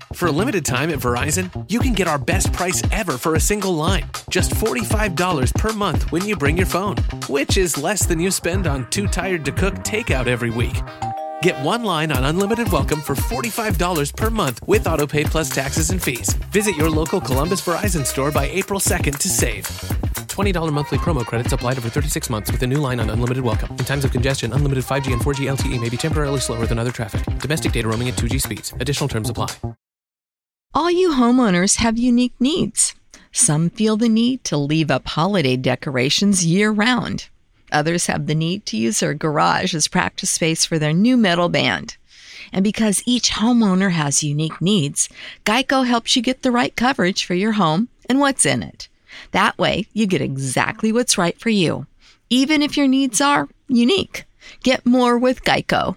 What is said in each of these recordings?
For a limited time at Verizon, you can get our best price ever for a single line. Just $45 per month when you bring your phone, which is less than you spend on Too Tired to Cook takeout every week. Get one line on Unlimited Welcome for $45 per month with AutoPay plus taxes and fees. Visit your local Columbus Verizon store by April 2nd to save. $20 monthly promo credits applied over 36 months with a new line on Unlimited Welcome. In times of congestion, unlimited 5G and 4G LTE may be temporarily slower than other traffic. Domestic data roaming at 2G speeds. Additional terms apply. All you homeowners have unique needs. Some feel the need to leave up holiday decorations year-round. Others have the need to use their garage as practice space for their new metal band. And because each homeowner has unique needs, Geico helps you get the right coverage for your home and what's in it. That way, you get exactly what's right for you, even if your needs are unique. Get more with Geico.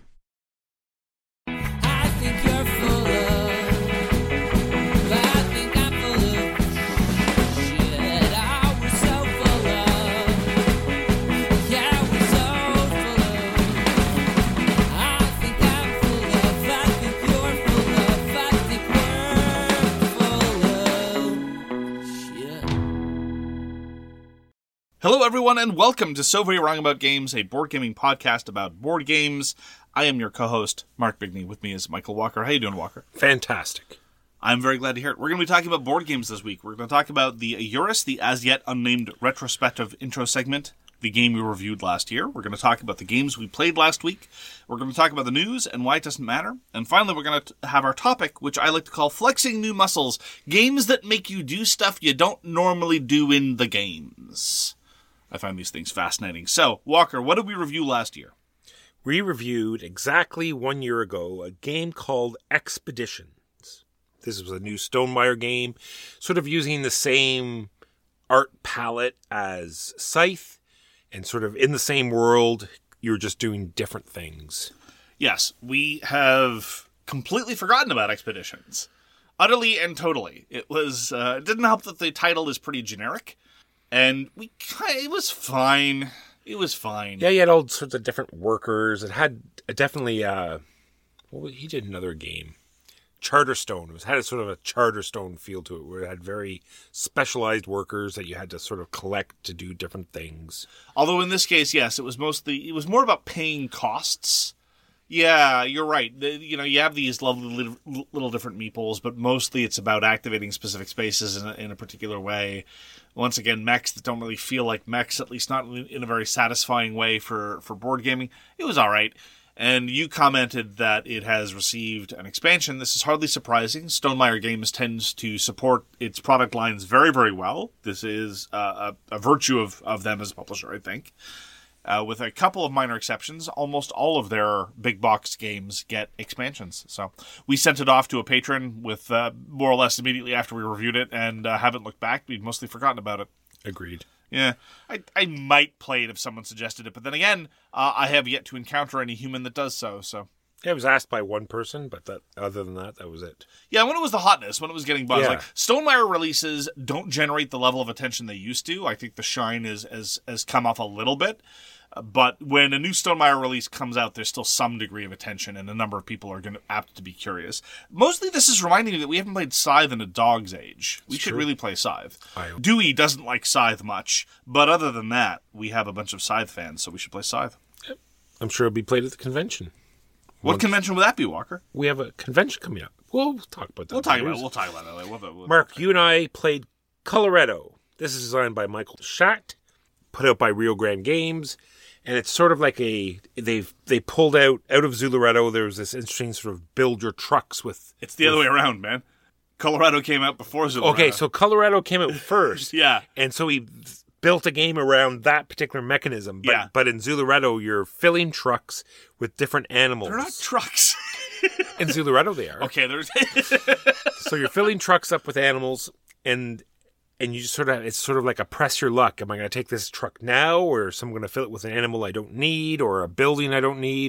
Hello, everyone, and welcome to So Very Wrong About Games, a board gaming podcast about board games. I am your co-host, Mark Bigney. With me is Michael Walker. How you doing, Walker? Fantastic. I'm very glad to hear it. We're going to be talking about board games this week. We're going to talk about the Eurus, the as-yet-unnamed retrospective intro segment, the game we reviewed last year. We're going to talk about the games we played last week. We're going to talk about the news and why it doesn't matter. And finally, we're going to have our topic, which I like to call Flexing New Muscles, games that make you do stuff you don't normally do in the games. I find these things fascinating. So, Walker, what did we review last year? We reviewed exactly 1 year ago a game called Expeditions. This was a new Stonemaier game, sort of using the same art palette as Scythe, and sort of in the same world, you're just doing different things. Yes, we have completely forgotten about Expeditions. Utterly and totally. It didn't help that the title is pretty generic. And it was fine. It was fine. Yeah, you had all sorts of different workers. It had definitely, he did another game. Charterstone. It had a sort of a Charterstone feel to it, where it had very specialized workers that you had to sort of collect to do different things. Although in this case, yes, it was more about paying costs. Yeah, you're right. You have these lovely little different meeples, but mostly it's about activating specific spaces in a particular way. Once again, mechs that don't really feel like mechs, at least not in a very satisfying way for board gaming. It was all right. And you commented that it has received an expansion. This is hardly surprising. Stonemaier Games tends to support its product lines very, very well. This is a virtue of them as a publisher, I think. With a couple of minor exceptions, almost all of their big box games get expansions. So we sent it off to a patron with more or less immediately after we reviewed it, and haven't looked back. We'd mostly forgotten about it. Agreed. Yeah, I might play it if someone suggested it, but then again, I have yet to encounter any human that does so. Yeah, it was asked by one person, but other than that was it. Yeah, when it was the hotness, when it was getting buzz. Yeah. Like, Stonemaier releases don't generate the level of attention they used to. I think the shine has come off a little bit. But when a new Stonemaier release comes out, there's still some degree of attention, and a number of people are apt to be curious. Mostly this is reminding me that we haven't played Scythe in a dog's age. We should really play Scythe. Dewey doesn't like Scythe much, but other than that, we have a bunch of Scythe fans, so we should play Scythe. I'm sure it'll be played at the convention. What convention would that be, Walker? We have a convention coming up. We'll talk about that. We'll talk about it later. Mark, you and I played Coloretto. This is designed by Michael Schacht, put out by Rio Grande Games. And it's sort of like they pulled out of Zularetto. There was this interesting sort of build your trucks with. It's the other way around, man. Colorado came out before Zularetto. Okay, so Colorado came out first. Yeah. And so he built a game around that particular mechanism. But, yeah. But in Zularetto, you're filling trucks with different animals. They're not trucks. In Zularetto, they are. Okay, there's. So you're filling trucks up with animals, and you just it's sort of like a press your luck. Am I going to take this truck now, or am I going to fill it with an animal I don't need, or a building I don't need,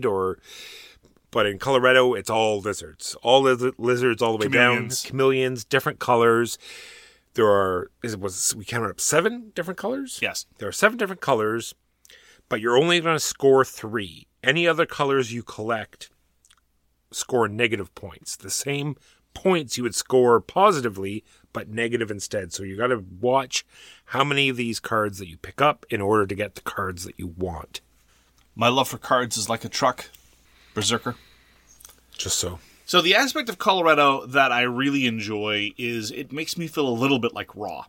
But in Colorado, it's all lizards. All lizards all the way down. Chameleons, different colors. We counted up 7 different colors? Yes. There are 7 different colors, but you're only going to score 3. Any other colors you collect score negative points. The same points you would score positively, but negative instead. So you got to watch how many of these cards that you pick up in order to get the cards that you want. My love for cards is like a truck. Berserker. Just so. So the aspect of Colorado that I really enjoy is it makes me feel a little bit like Raw.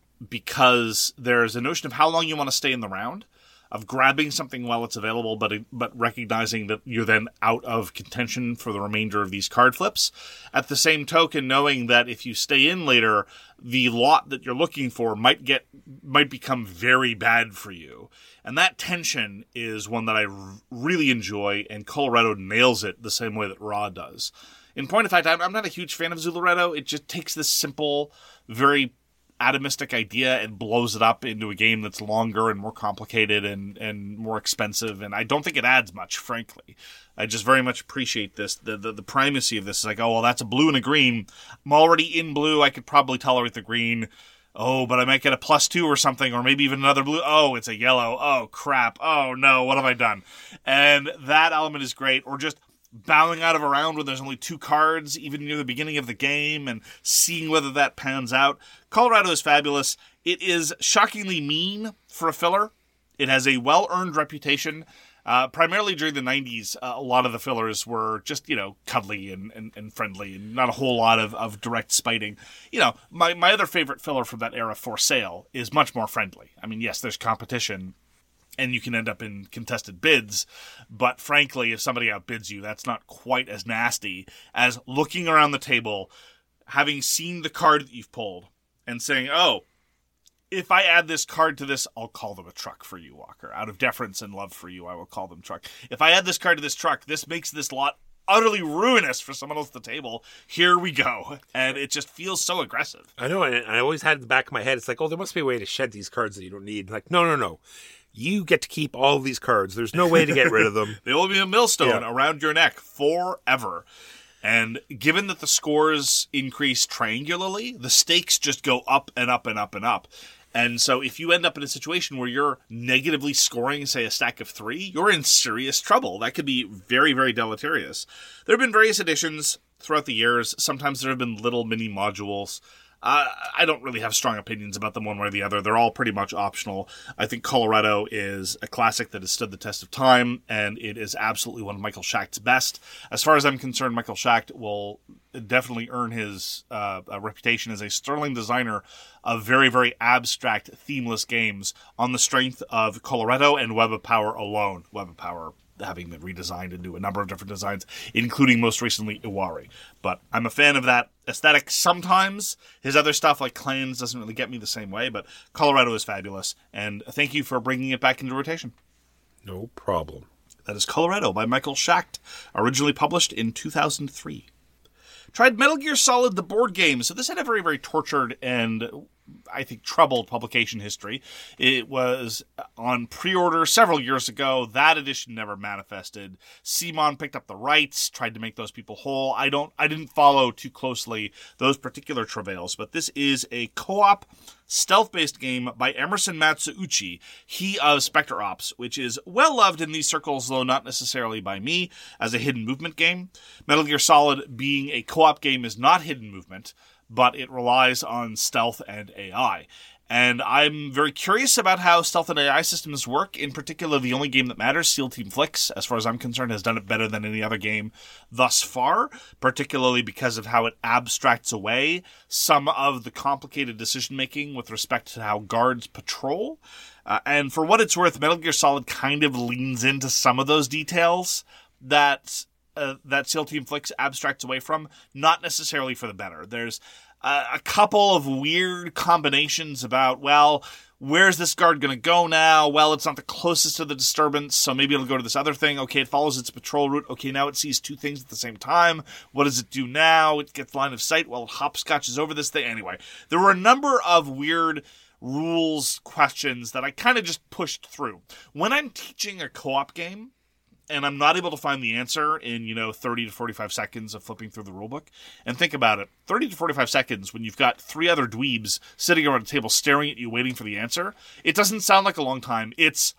Because there's a notion of how long you want to stay in the round, of grabbing something while it's available, but recognizing that you're then out of contention for the remainder of these card flips. At the same token, knowing that if you stay in later, the lot that you're looking for might become very bad for you. And that tension is one that I really enjoy, and Colorado nails it the same way that Raw does. In point of fact, I'm not a huge fan of Zularedo. It just takes this simple, very atomistic idea and blows it up into a game that's longer and more complicated and more expensive, and I don't think it adds much, frankly. I just very much appreciate this. The primacy of this is like, oh, well, that's a blue and a green. I'm already in blue. I could probably tolerate the green. Oh, but I might get a +2 or something, or maybe even another blue. Oh, it's a yellow. Oh, crap. Oh, no, what have I done? And that element is great. Or just bowing out of a round when there's only 2 cards, even near the beginning of the game, and seeing whether that pans out. Colorado is fabulous. It is shockingly mean for a filler. It has a well-earned reputation. Primarily during the 90s, a lot of the fillers were just, cuddly and friendly, and not a whole lot of direct spiting. My other favorite filler from that era, For Sale, is much more friendly. I mean, yes, there's competition, and you can end up in contested bids, but frankly, if somebody outbids you, that's not quite as nasty as looking around the table, having seen the card that you've pulled, and saying, oh, if I add this card to this, I'll call them a truck for you, Walker. Out of deference and love for you, I will call them truck. If I add this card to this truck, this makes this lot utterly ruinous for someone else at the table. Here we go. And it just feels so aggressive. I know, and I always had in the back of my head, it's like, oh, there must be a way to shed these cards that you don't need. Like, no. You get to keep all of these cards. There's no way to get rid of them. They will be a millstone around your neck forever. And given that the scores increase triangularly, the stakes just go up and up and up and up. And so if you end up in a situation where you're negatively scoring, say, a stack of 3, you're in serious trouble. That could be very, very deleterious. There have been various editions throughout the years. Sometimes there have been little mini modules. I don't really have strong opinions about them one way or the other. They're all pretty much optional. I think Colorado is a classic that has stood the test of time, and it is absolutely one of Michael Schacht's best. As far as I'm concerned, Michael Schacht will definitely earn his reputation as a sterling designer of very, very abstract, themeless games on the strength of Colorado and Web of Power alone. Web of Power having been redesigned into a number of different designs, including most recently Iwari. But I'm a fan of that aesthetic sometimes. His other stuff, like Clans, doesn't really get me the same way, but Colorado is fabulous. And thank you for bringing it back into rotation. No problem. That is Colorado by Michael Schacht, originally published in 2003. Tried Metal Gear Solid, the board game. So this had a very, very tortured and, I think, troubled publication history. It was on pre-order several years ago. That edition never manifested. CMON picked up the rights, tried to make those people whole. I didn't follow too closely those particular travails, but this is a co-op stealth-based game by Emerson Matsouchi, he of Spectre Ops, which is well-loved in these circles, though not necessarily by me, as a hidden movement game. Metal Gear Solid, being a co-op game, is not hidden movement, but it relies on stealth and AI. And I'm very curious about how stealth and AI systems work. In particular, the only game that matters, SEAL Team Flix, as far as I'm concerned, has done it better than any other game thus far, particularly because of how it abstracts away some of the complicated decision-making with respect to how guards patrol. And for what it's worth, Metal Gear Solid kind of leans into some of those details that SEAL Team Flix abstracts away from, not necessarily for the better. There's a couple of weird combinations about, well, where's this guard going to go now? Well, it's not the closest to the disturbance, so maybe it'll go to this other thing. Okay, it follows its patrol route. Okay, now it sees 2 things at the same time. What does it do now? It gets line of sight while it hopscotches over this thing. Anyway, there were a number of weird rules questions that I kind of just pushed through. When I'm teaching a co-op game, and I'm not able to find the answer in, 30 to 45 seconds of flipping through the rulebook. And think about it. 30 to 45 seconds when you've got 3 other dweebs sitting around a table staring at you waiting for the answer. It doesn't sound like a long time. It's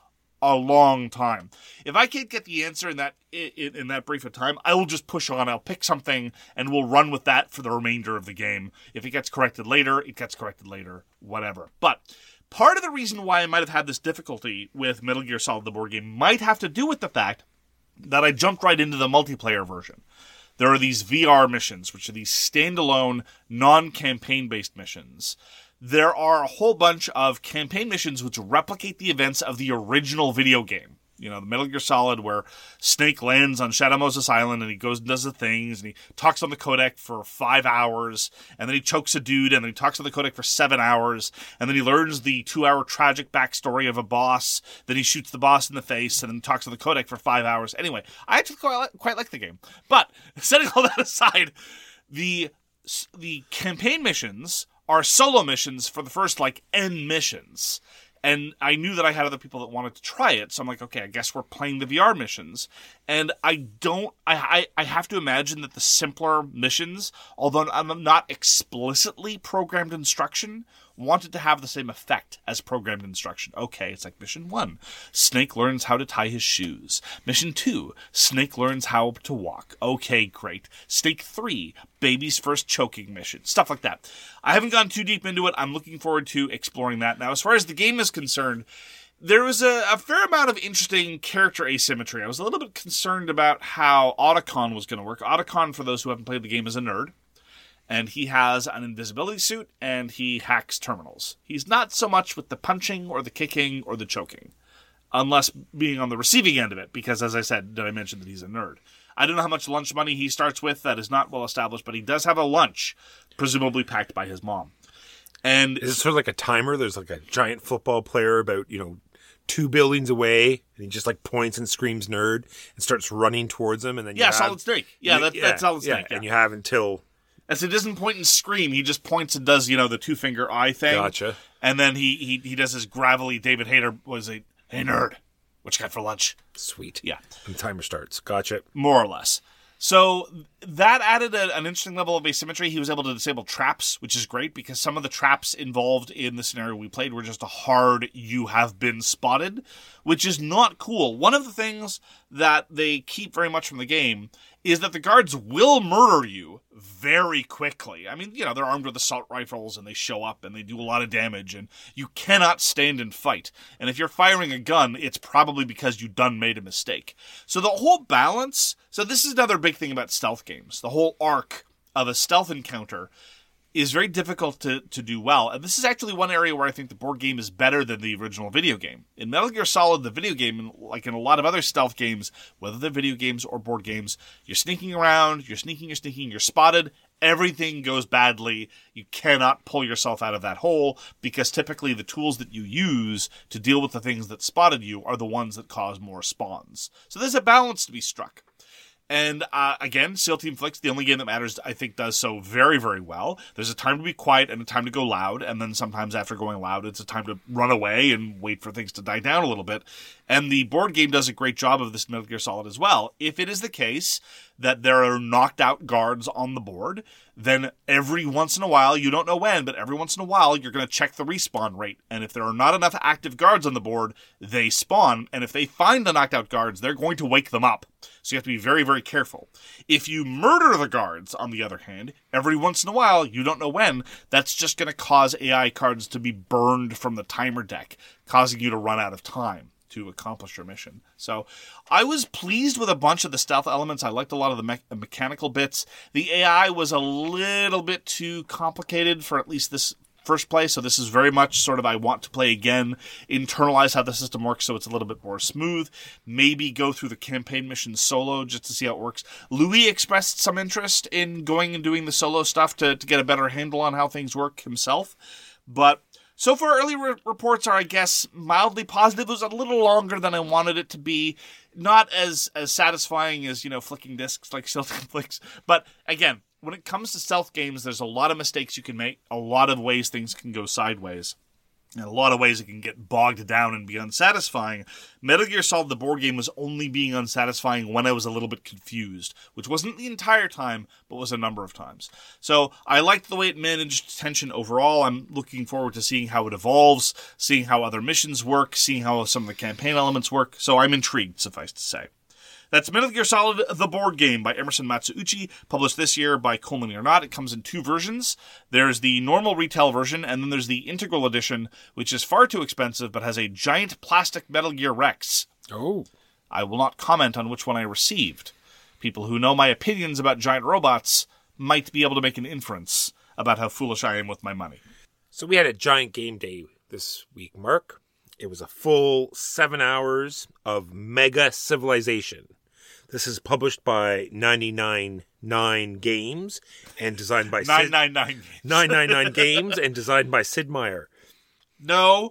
a long time. If I can't get the answer in that brief of time, I will just push on. I'll pick something and we'll run with that for the remainder of the game. If it gets corrected later, it gets corrected later, whatever. But part of the reason why I might have had this difficulty with Metal Gear Solid, the board game, might have to do with the fact that I jumped right into the multiplayer version. There are these VR missions, which are these standalone, non-campaign-based missions. There are a whole bunch of campaign missions which replicate the events of the original video game. You know, the Metal Gear Solid, where Snake lands on Shadow Moses Island and he goes and does the things and he talks on the codec for 5 hours and then he chokes a dude and then he talks on the codec for 7 hours and then he learns the 2-hour tragic backstory of a boss. Then he shoots the boss in the face and then talks on the codec for 5 hours. Anyway, I actually quite like the game. But setting all that aside, the campaign missions are solo missions for the first, N missions. And I knew that I had other people that wanted to try it, so I'm like, okay, I guess we're playing the VR missions. And I have to imagine that the simpler missions, although I'm not explicitly programmed instruction, wanted to have the same effect as programmed instruction. Okay, it's like Mission 1, Snake learns how to tie his shoes. Mission 2, Snake learns how to walk. Okay, great. Snake 3, baby's first choking mission. Stuff like that. I haven't gone too deep into it. I'm looking forward to exploring that. Now, as far as the game is concerned, there was a fair amount of interesting character asymmetry. I was a little bit concerned about how Otacon was going to work. Otacon, for those who haven't played the game, is a nerd. And he has an invisibility suit, and he hacks terminals. He's not so much with the punching, or the kicking, or the choking. Unless being on the receiving end of it, because as I said, did I mention that he's a nerd? I don't know how much lunch money he starts with. That is not well established, but he does have a lunch, presumably packed by his mom. And is it sort of like a timer? There's like a giant football player about, 2 buildings away, and he just points and screams nerd and starts running towards him, and then Solid Snake. That's Solid Snake. And you have until... As he doesn't point and scream, he just points and does, the 2-finger eye thing. Gotcha. And then he does his gravelly David Hayter, hey nerd, what you got for lunch? Sweet. Yeah. And the timer starts. Gotcha. More or less. So that added an interesting level of asymmetry. He was able to disable traps, which is great because some of the traps involved in the scenario we played were just a hard "you have been spotted," which is not cool. One of the things that they keep very much from the game is that the guards will murder you very quickly. I mean, they're armed with assault rifles and they show up and they do a lot of damage and you cannot stand and fight. And if you're firing a gun, it's probably because you done made a mistake. So the whole balance, so this is another big thing about stealth games. The whole arc of a stealth encounter is very difficult to do well. And this is actually one area where I think the board game is better than the original video game. In Metal Gear Solid, the video game, like in a lot of other stealth games, whether they're video games or board games, you're sneaking around, you're spotted, everything goes badly. You cannot pull yourself out of that hole because typically the tools that you use to deal with the things that spotted you are the ones that cause more spawns. So there's a balance to be struck. And again, SEAL Team Flicks, the only game that matters, I think, does so very, very well. There's a time to be quiet and a time to go loud, and then sometimes after going loud, it's a time to run away and wait for things to die down a little bit. And the board game does a great job of this Metal Gear Solid as well. If it is the case that there are knocked out guards on the board, then every once in a while, you don't know when, but every once in a while, you're going to check the respawn rate. And if there are not enough active guards on the board, they spawn. And if they find the knocked out guards, they're going to wake them up. So you have to be very, very careful. If you murder the guards, on the other hand, every once in a while, you don't know when, that's just going to cause AI cards to be burned from the timer deck, causing you to run out of time to accomplish your mission. So I was pleased with a bunch of the stealth elements. I liked a lot of the mechanical bits. The AI was a little bit too complicated for at least this first play, so this is very much sort of I want to play again, internalize how the system works so it's a little bit more smooth, maybe go through the campaign mission solo just to see how it works. Louis expressed some interest in going and doing the solo stuff to get a better handle on how things work himself, but so far, early reports are, I guess, mildly positive. It was a little longer than I wanted it to be. Not as satisfying as, flicking discs like SEAL Team Flicks. But, again, when it comes to stealth games, there's a lot of mistakes you can make, a lot of ways things can go sideways. In a lot of ways, it can get bogged down and be unsatisfying. Metal Gear Solid, the board game, was only being unsatisfying when I was a little bit confused, which wasn't the entire time, but was a number of times. So I liked the way it managed tension overall. I'm looking forward to seeing how it evolves, seeing how other missions work, seeing how some of the campaign elements work. So I'm intrigued, suffice to say. That's Metal Gear Solid, the board game by Emerson Matsuuchi, published this year by Coleman or Not. It comes in 2 versions. There's the normal retail version, and then there's the Integral Edition, which is far too expensive, but has a giant plastic Metal Gear Rex. Oh. I will not comment on which one I received. People who know my opinions about giant robots might be able to make an inference about how foolish I am with my money. So we had a giant game day this week, Mark. It was a full 7 hours of Mega Civilization. This is published by 999 Games and designed by 999 Games. 999 Games and designed by Sid Meier. No.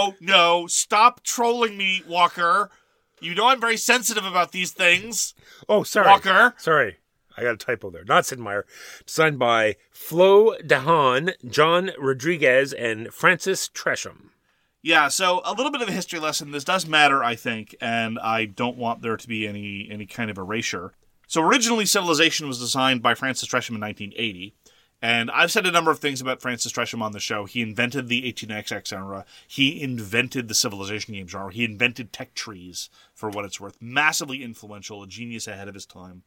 Stop trolling me, Walker. You know I'm very sensitive about these things. Oh, sorry. Walker. Sorry. I got a typo there. Not Sid Meier. Designed by Flo Dahan, John Rodriguez, and Francis Tresham. Yeah, so a little bit of a history lesson. This does matter, I think, and I don't want there to be any kind of erasure. So originally, Civilization was designed by Francis Tresham in 1980, and I've said a number of things about Francis Tresham on the show. He invented the 18XX era. He invented the Civilization game genre. He invented tech trees, for what it's worth. Massively influential, a genius ahead of his time.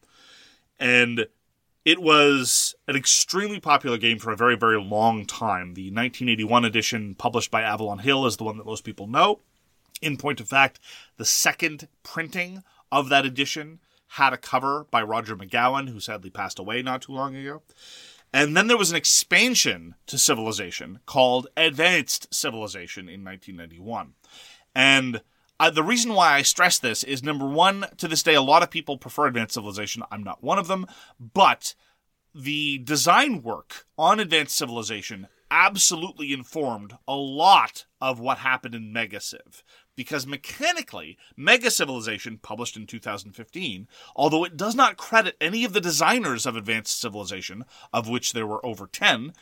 And it was an extremely popular game for a very, very long time. The 1981 edition, published by Avalon Hill, is the one that most people know. In point of fact, the second printing of that edition had a cover by Roger McGowan, who sadly passed away not too long ago. And then there was an expansion to Civilization called Advanced Civilization in 1991. And the reason why I stress this is, number one, to this day, a lot of people prefer Advanced Civilization. I'm not one of them. But the design work on Advanced Civilization absolutely informed a lot of what happened in Mega Civ. Because mechanically, Mega Civilization, published in 2015, although it does not credit any of the designers of Advanced Civilization, of which there were over 10,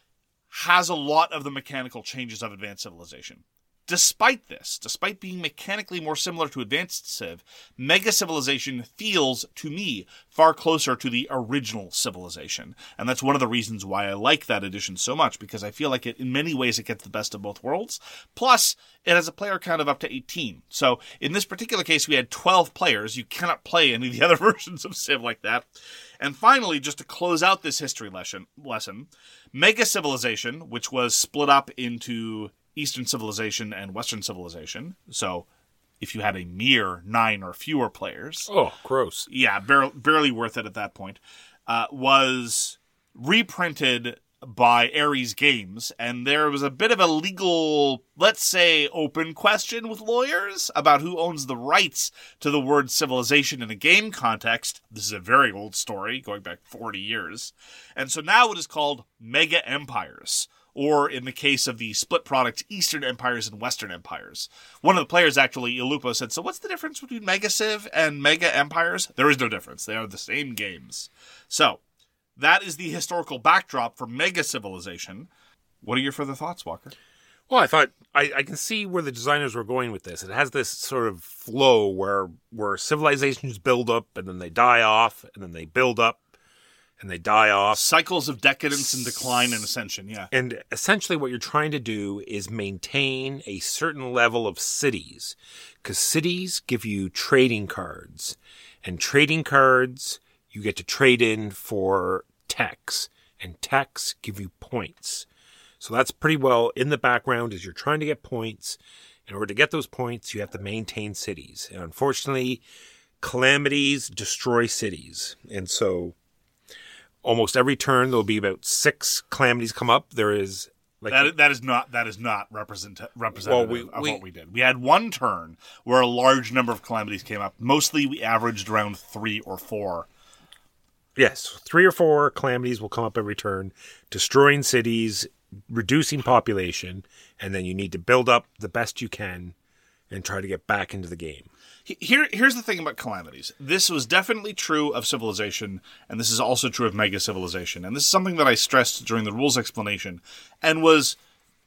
has a lot of the mechanical changes of Advanced Civilization. Despite this, despite being mechanically more similar to Advanced Civ, Mega Civilization feels, to me, far closer to the original Civilization. And that's one of the reasons why I like that edition so much, because I feel like in many ways it gets the best of both worlds. Plus, it has a player count of up to 18. So, in this particular case, we had 12 players. You cannot play any of the other versions of Civ like that. And finally, just to close out this history lesson, Mega Civilization, which was split up into Eastern Civilization and Western Civilization. So if you had a mere 9 or fewer players. Oh, gross. Yeah, barely worth it at that point. Was reprinted by Ares Games, and there was a bit of a legal, let's say, open question with lawyers about who owns the rights to the word civilization in a game context. This is a very old story, going back 40 years. And so now it is called Mega Empires, or in the case of the split products, Eastern Empires and Western Empires. One of the players, actually, Ilupo, said, so what's the difference between Mega Civ and Mega Empires? There is no difference. They are the same games. So, that is the historical backdrop for Mega Civilization. What are your further thoughts, Walker? Well, I thought I can see where the designers were going with this. It has this sort of flow where civilizations build up and then they die off and then they build up and they die off. Cycles of decadence and decline and ascension, yeah. And essentially what you're trying to do is maintain a certain level of cities, because cities give you trading cards, and trading cards you get to trade in for techs, and techs give you points. So that's pretty well in the background as you're trying to get points. In order to get those points, you have to maintain cities. And unfortunately, calamities destroy cities. And so almost every turn, there'll be about 6 calamities come up. There is like that is not representative of what we did. We had one turn where a large number of calamities came up. Mostly, we averaged around 3 or 4. Yes, 3 or 4 calamities will come up every turn, destroying cities, reducing population, and then you need to build up the best you can and try to get back into the game. Here's the thing about calamities. This was definitely true of Civilization, and this is also true of Mega Civilization. And this is something that I stressed during the rules explanation, and was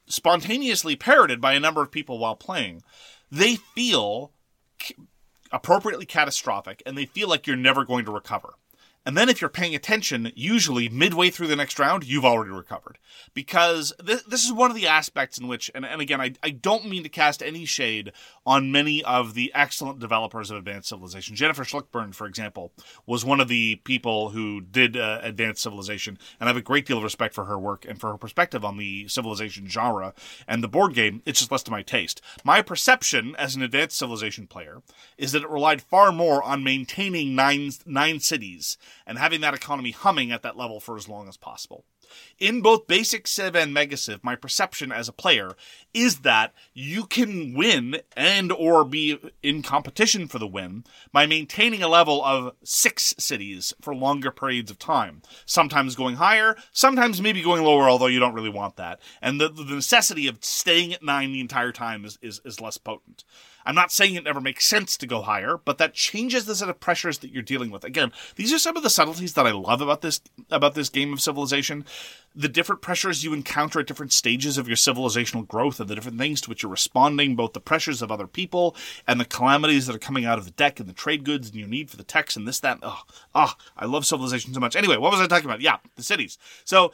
spontaneously parroted by a number of people while playing, they feel appropriately catastrophic, and they feel like you're never going to recover. And then if you're paying attention, usually midway through the next round, you've already recovered. Because this is one of the aspects in which, and again, I don't mean to cast any shade on many of the excellent developers of Advanced Civilization. Jennifer Schlickburn, for example, was one of the people who did Advanced Civilization, and I have a great deal of respect for her work and for her perspective on the Civilization genre and the board game. It's just less to my taste. My perception as an Advanced Civilization player is that it relied far more on maintaining nine cities and having that economy humming at that level for as long as possible. In both Basic Civ and Mega Civ, my perception as a player is that you can win and or be in competition for the win by maintaining a level of 6 cities for longer periods of time. Sometimes going higher, sometimes maybe going lower, although you don't really want that. And the necessity of staying at 9 the entire time is less potent. I'm not saying it never makes sense to go higher, but that changes the set of pressures that you're dealing with. Again, these are some of the subtleties that I love about this game of Civilization. The different pressures you encounter at different stages of your civilizational growth and the different things to which you're responding, both the pressures of other people and the calamities that are coming out of the deck and the trade goods and your need for the techs and this, that. I love Civilization so much. Anyway, what was I talking about? Yeah, the cities. So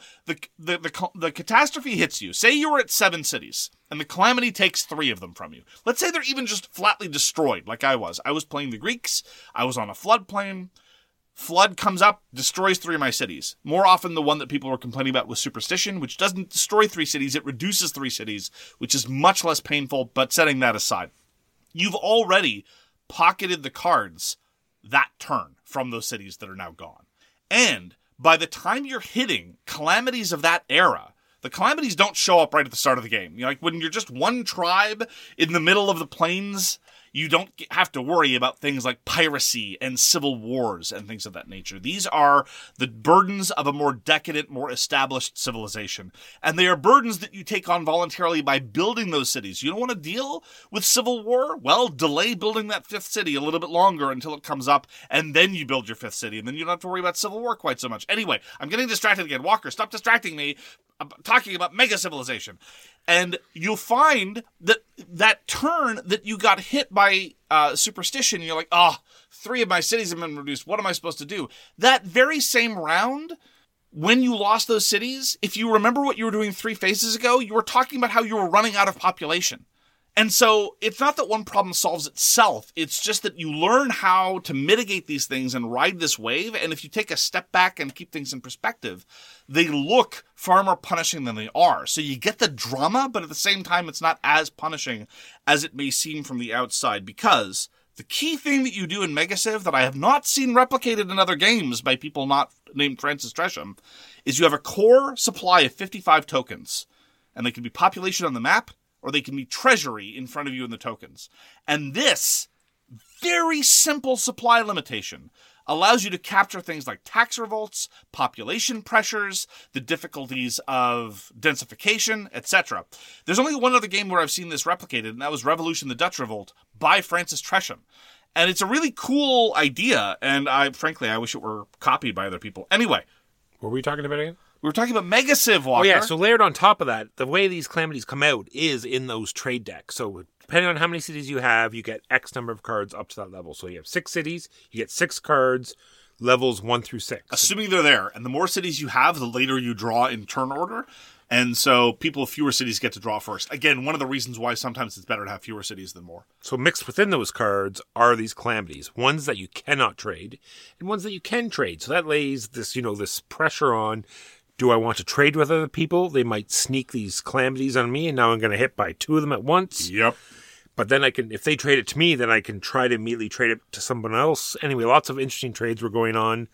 the catastrophe hits you. Say you were at 7 cities. And the calamity takes 3 of them from you. Let's say they're even just flatly destroyed, like I was. I was playing the Greeks. I was on a floodplain. Flood comes up, destroys 3 of my cities. More often, the one that people were complaining about was Superstition, which doesn't destroy 3 cities. It reduces 3 cities, which is much less painful, but setting that aside. You've already pocketed the cards that turn from those cities that are now gone. And by the time you're hitting calamities of that era, the calamities don't show up right at the start of the game. Like when you're just one tribe in the middle of the plains, you don't have to worry about things like piracy and civil wars and things of that nature. These are the burdens of a more decadent, more established civilization. And they are burdens that you take on voluntarily by building those cities. You don't want to deal with civil war? Well, delay building that 5th city a little bit longer until it comes up, and then you build your 5th city, and then you don't have to worry about civil war quite so much. Anyway, I'm getting distracted again. Walker, stop distracting me. I'm talking about Mega Civilization. And you'll find that turn that you got hit by Superstition, you're like, 3 of my cities have been reduced. What am I supposed to do? That very same round, when you lost those cities, if you remember what you were doing 3 phases ago, you were talking about how you were running out of population. And so it's not that one problem solves itself. It's just that you learn how to mitigate these things and ride this wave. And if you take a step back and keep things in perspective, they look far more punishing than they are. So you get the drama, but at the same time, it's not as punishing as it may seem from the outside. Because the key thing that you do in Mega Civ that I have not seen replicated in other games by people not named Francis Tresham is you have a core supply of 55 tokens. And they can be population on the map, or they can be treasury in front of you in the tokens. And this very simple supply limitation allows you to capture things like tax revolts, population pressures, the difficulties of densification, etc. There's only one other game where I've seen this replicated, and that was Revolution the Dutch Revolt by Francis Tresham. And it's a really cool idea, and I wish it were copied by other people. Anyway. What were we talking about again? We were talking about Mega Civ, Walker. Oh, yeah. So layered on top of that, the way these calamities come out is in those trade decks. So depending on how many cities you have, you get X number of cards up to that level. So you have 6 cities, you get 6 cards, levels 1 through 6. Assuming they're there. And the more cities you have, the later you draw in turn order. And so people with fewer cities get to draw first. Again, one of the reasons why sometimes it's better to have fewer cities than more. So mixed within those cards are these calamities. Ones that you cannot trade and ones that you can trade. So that lays this, this pressure on, do I want to trade with other people? They might sneak these calamities on me, and now I'm going to hit by 2 of them at once. Yep. But then if they trade it to me, then I can try to immediately trade it to someone else. Anyway, lots of interesting trades were going on.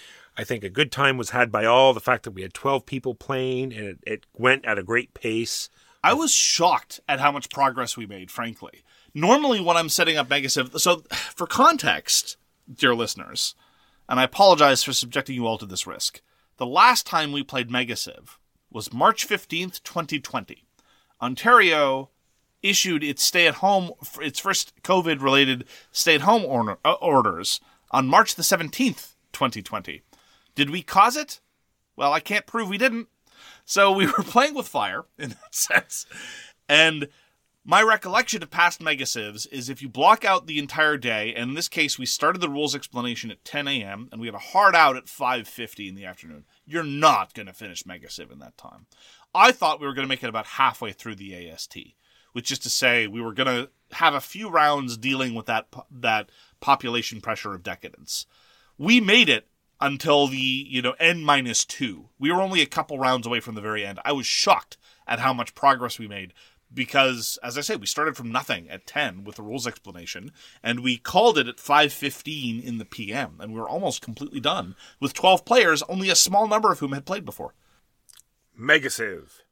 I think a good time was had by all. The fact that we had 12 people playing, and it went at a great pace. I was shocked at how much progress we made, frankly. Normally when I'm setting up Mega Civ, so for context, dear listeners, and I apologize for subjecting you all to this risk, the last time we played Mega Civ was March 15th, 2020. Ontario issued its its first COVID-related stay-at-home orders on March the 17th, 2020. Did we cause it? Well, I can't prove we didn't. So we were playing with fire in that sense. And my recollection of past Megacivs is if you block out the entire day, and in this case we started the rules explanation at 10 a.m. and we had a hard out at 5:50 in the afternoon, you're not going to finish Megaciv in that time. I thought we were going to make it about halfway through the AST, which is to say we were going to have a few rounds dealing with that population pressure of decadence. We made it until the, N-2. We were only a couple rounds away from the very end. I was shocked at how much progress we made because, as I say, we started from nothing at 10 with the rules explanation, and we called it at 5:15 in the PM, and we were almost completely done with 12 players, only a small number of whom had played before. Megacivs.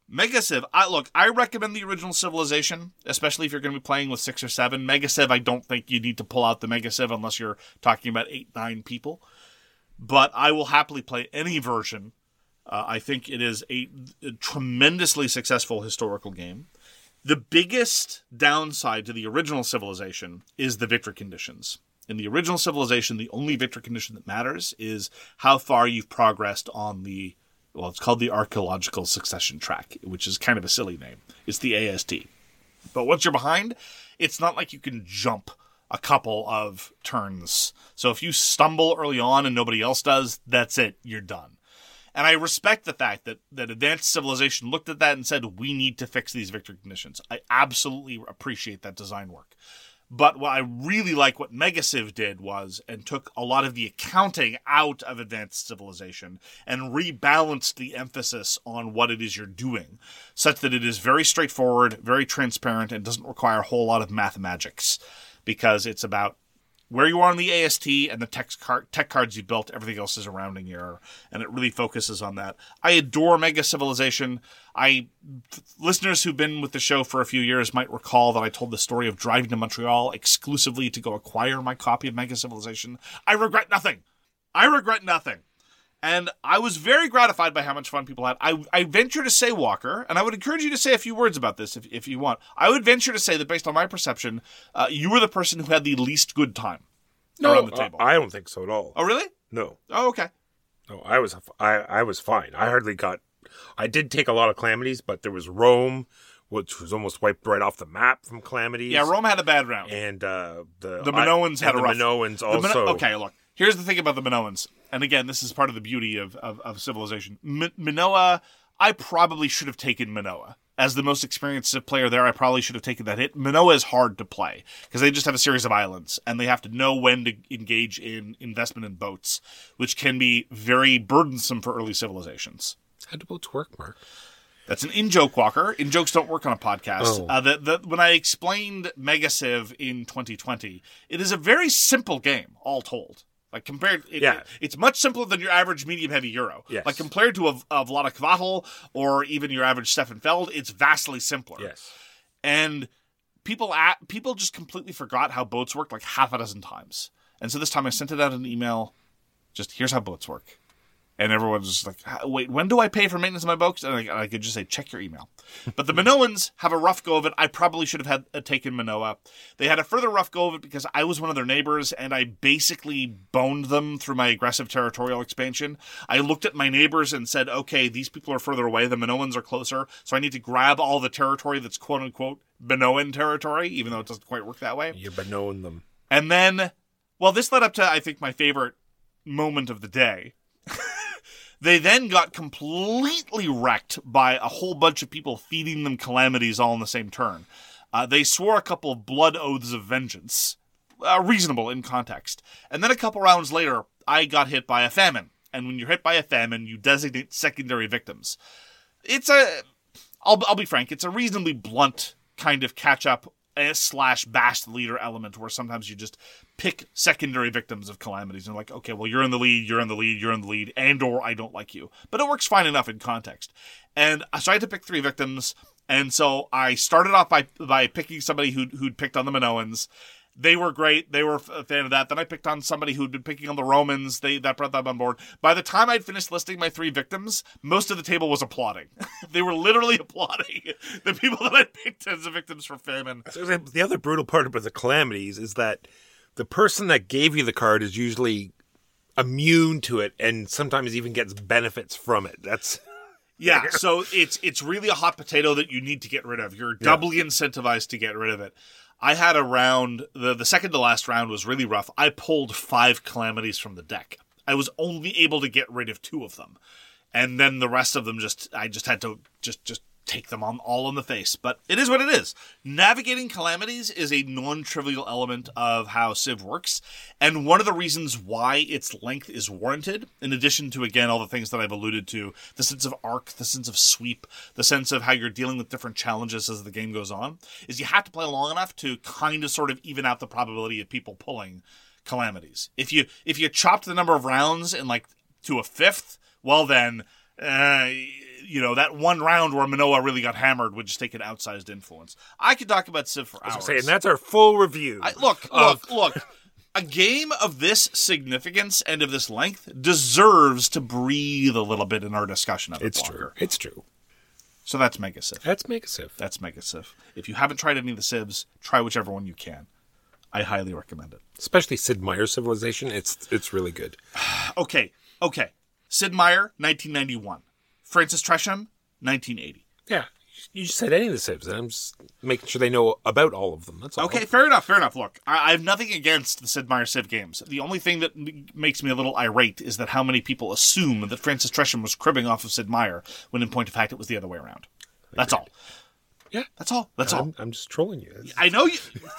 I recommend the original Civilization, especially if you're going to be playing with 6 or 7. Megaciv, I don't think you need to pull out the Megaciv unless you're talking about 8-9 people. But I will happily play any version. I think it is a tremendously successful historical game. The biggest downside to the original Civilization is the victory conditions. In the original Civilization, the only victory condition that matters is how far you've progressed on it's called the Archaeological Succession Track, which is kind of a silly name. It's the AST. But once you're behind, it's not like you can jump a couple of turns. So if you stumble early on and nobody else does, that's it. You're done. And I respect the fact that Advanced Civilization looked at that and said, we need to fix these victory conditions. I absolutely appreciate that design work. But what I really like what Megaciv did was, and took a lot of the accounting out of Advanced Civilization and rebalanced the emphasis on what it is you're doing, such that it is very straightforward, very transparent, and doesn't require a whole lot of mathemagics, because it's about where you are on the AST and the tech cards you built. Everything else is a rounding error, and it really focuses on that. I adore Mega Civilization. Listeners who've been with the show for a few years might recall that I told the story of driving to Montreal exclusively to go acquire my copy of Mega Civilization. I regret nothing. And I was very gratified by how much fun people had. I venture to say, Walker, and I would encourage you to say a few words about this if you want. I would venture to say that based on my perception, you were the person who had the least good time around the table. I don't think so at all. Oh, really? No. Oh, okay. No, I was fine. I did take a lot of calamities, but there was Rome, which was almost wiped right off the map from calamities. Yeah, Rome had a bad round. And the Minoans had a rough. The Minoans also. Okay, look. Here's the thing about the Minoans. And again, this is part of the beauty of Civilization. Minoa, I probably should have taken Minoa. As the most experienced player there, I probably should have taken that hit. Minoa is hard to play because they just have a series of islands and they have to know when to engage in investment in boats, which can be very burdensome for early civilizations. How do boats work, Mark? That's an in-joke, Walker. In-jokes don't work on a podcast. Oh. When I explained Megaciv in 2020, it is a very simple game, all told. Like it's much simpler than your average medium-heavy Euro. Yes. Like compared to a Vlada Kvatel or even your average Stefan Feld, it's vastly simpler. Yes. And people just completely forgot how boats work like half a dozen times. And so this time I sent it out in an email. Just here's how boats work. And everyone's just like, wait, when do I pay for maintenance of my boats? And I could just say, check your email. But the Minoans have a rough go of it. I probably should have taken Minoa. They had a further rough go of it because I was one of their neighbors, and I basically boned them through my aggressive territorial expansion. I looked at my neighbors and said, okay, these people are further away. The Minoans are closer. So I need to grab all the territory that's quote-unquote Minoan territory, even though it doesn't quite work that way. You're Minoan them. And then, well, this led up to, I think, my favorite moment of the day. They then got completely wrecked by a whole bunch of people feeding them calamities all in the same turn. They swore a couple of blood oaths of vengeance, reasonable in context. And then a couple rounds later, I got hit by a famine. And when you're hit by a famine, you designate secondary victims. I'll be frank, it's a reasonably blunt kind of catch-up / bash leader element where sometimes you just pick secondary victims of calamities and like, okay, well, you're in the lead, and or I don't like you. But it works fine enough in context. And so I had to pick 3 victims, and so I started off by picking somebody who'd picked on the Minoans. They were great. They were a fan of that. Then I picked on somebody who'd been picking on the Romans. That brought them on board. By the time I'd finished listing my 3 victims, most of the table was applauding. They were literally applauding the people that I picked as the victims for famine. So the other brutal part about the calamities is that the person that gave you the card is usually immune to it and sometimes even gets benefits from it. Yeah, so it's really a hot potato that you need to get rid of. You're doubly incentivized to get rid of it. I had a round, the second to last round was really rough. I pulled 5 calamities from the deck. I was only able to get rid of 2 of them. And then the rest of them I just had to just take them all in the face. But it is what it is. Navigating calamities is a non-trivial element of how Civ works, and one of the reasons why its length is warranted, in addition to, again, all the things that I've alluded to, the sense of arc, the sense of sweep, the sense of how you're dealing with different challenges as the game goes on, is you have to play long enough to kind of sort of even out the probability of people pulling calamities. If you chopped the number of rounds in to a fifth, well then, that one round where Manoa really got hammered would just take an outsized influence. I could talk about Civ for hours. And that's our full review. Look. A game of this significance and of this length deserves to breathe a little bit in our discussion of it. It's true. So that's Mega Civ. That's Mega Civ. If you haven't tried any of the Civs, try whichever one you can. I highly recommend it. Especially Sid Meier's Civilization. It's really good. Okay. Sid Meier, 1991. Francis Tresham, 1980. Yeah, you just said any of the Civs, and I'm just making sure they know about all of them. That's all. Okay, fair enough. Look, I have nothing against the Sid Meier Civ games. The only thing that makes me a little irate is that how many people assume that Francis Tresham was cribbing off of Sid Meier, when in point of fact it was the other way around. That's all. Yeah. That's all. I'm just trolling you. I know you.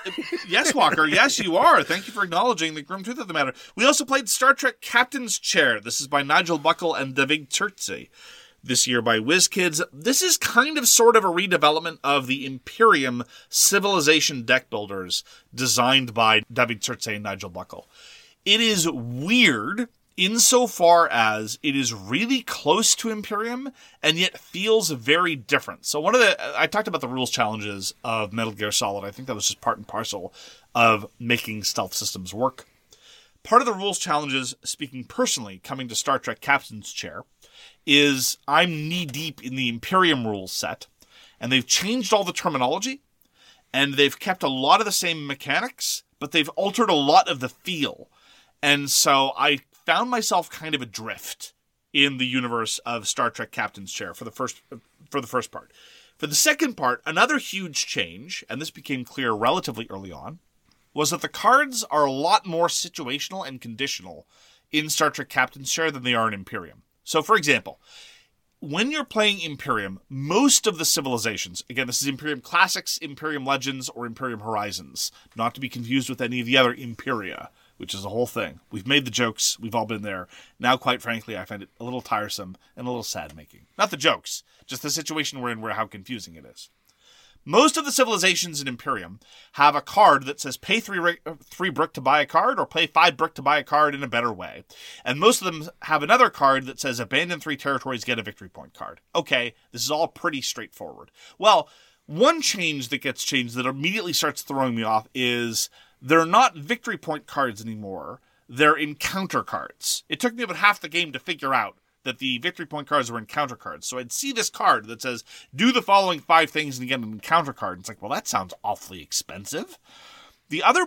Yes, Walker. Yes, you are. Thank you for acknowledging the grim truth of the matter. We also played Star Trek Captain's Chair. This is by Nigel Buckle and David Turczi. This year by WizKids. This is kind of sort of a redevelopment of the Imperium Civilization deck builders designed by David Turczi and Nigel Buckle. It is weird insofar as it is really close to Imperium and yet feels very different. So I talked about the rules challenges of Metal Gear Solid. I think that was just part and parcel of making stealth systems work. Part of the rules challenges, speaking personally, coming to Star Trek Captain's Chair, is I'm knee-deep in the Imperium rules set, and they've changed all the terminology, and they've kept a lot of the same mechanics, but they've altered a lot of the feel. And so I found myself kind of adrift in the universe of Star Trek Captain's Chair for the first part. For the second part, another huge change, and this became clear relatively early on, was that the cards are a lot more situational and conditional in Star Trek Captain's Chair than they are in Imperium. So, for example, when you're playing Imperium, most of the civilizations, again, this is Imperium Classics, Imperium Legends, or Imperium Horizons, not to be confused with any of the other Imperia, which is a whole thing. We've made the jokes. We've all been there. Now, quite frankly, I find it a little tiresome and a little sad-making. Not the jokes, just the situation we're in, where how confusing it is. Most of the civilizations in Imperium have a card that says pay 3 brick to buy a card or pay 5 brick to buy a card in a better way. And most of them have another card that says abandon 3 territories, get a victory point card. Okay, this is all pretty straightforward. Well, one change that gets changed that immediately starts throwing me off is they're not victory point cards anymore. They're encounter cards. It took me about half the game to figure out that the victory point cards were encounter cards. So I'd see this card that says, do the following 5 things and you get an encounter card. It's like, well, that sounds awfully expensive. The other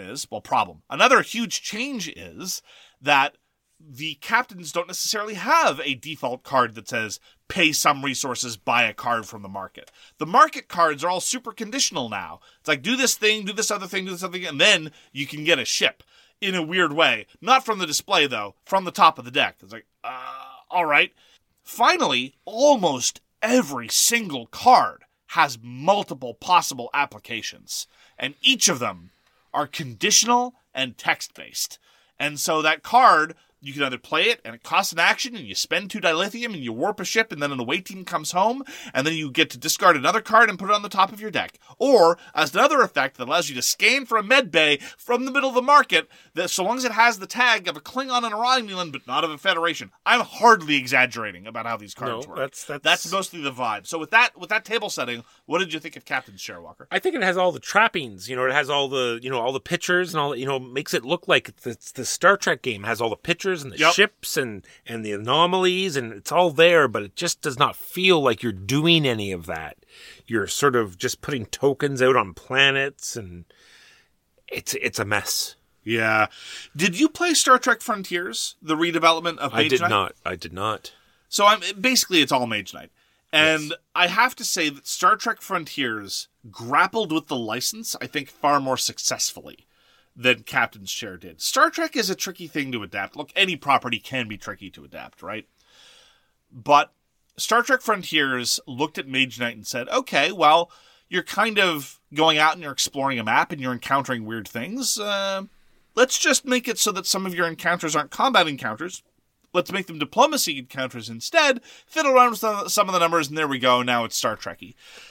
another huge change is that the captains don't necessarily have a default card that says, pay some resources, buy a card from the market. The market cards are all super conditional now. It's like, do this thing, do this other thing, do this other thing, and then you can get a ship in a weird way. Not from the display, though, from the top of the deck. It's like, all right. Finally, almost every single card has multiple possible applications, and each of them are conditional and text-based. And so that card, you can either play it and it costs an action and you spend 2 dilithium and you warp a ship and then an away team comes home and then you get to discard another card and put it on the top of your deck. Or as another effect that allows you to scan for a med bay from the middle of the market, that so long as it has the tag of a Klingon and a Romulan but not of a Federation. I'm hardly exaggerating about how these cards work. That's mostly the vibe. So with that table setting, what did you think of Captain's Chair, Walker? I think it has all the trappings. It has all the all the pictures and all. Makes it look like the Star Trek game has all the pictures and the ships and the anomalies, and it's all there, but it just does not feel like you're doing any of that. You're sort of just putting tokens out on planets, and it's a mess. Yeah. Did you play Star Trek Frontiers, the redevelopment of Page Knight? I did not. So basically it's all Mage Knight. And I have to say that Star Trek Frontiers grappled with the license, I think, far more successfully than Captain's Chair did. Star Trek is a tricky thing to adapt. Look, any property can be tricky to adapt, right? But Star Trek Frontiers looked at Mage Knight and said, okay, well, you're kind of going out and you're exploring a map and you're encountering weird things. Let's just make it so that some of your encounters aren't combat encounters. Let's make them diplomacy encounters instead. Fiddle around with some of the numbers, and there we go. Now it's Star Trek-y.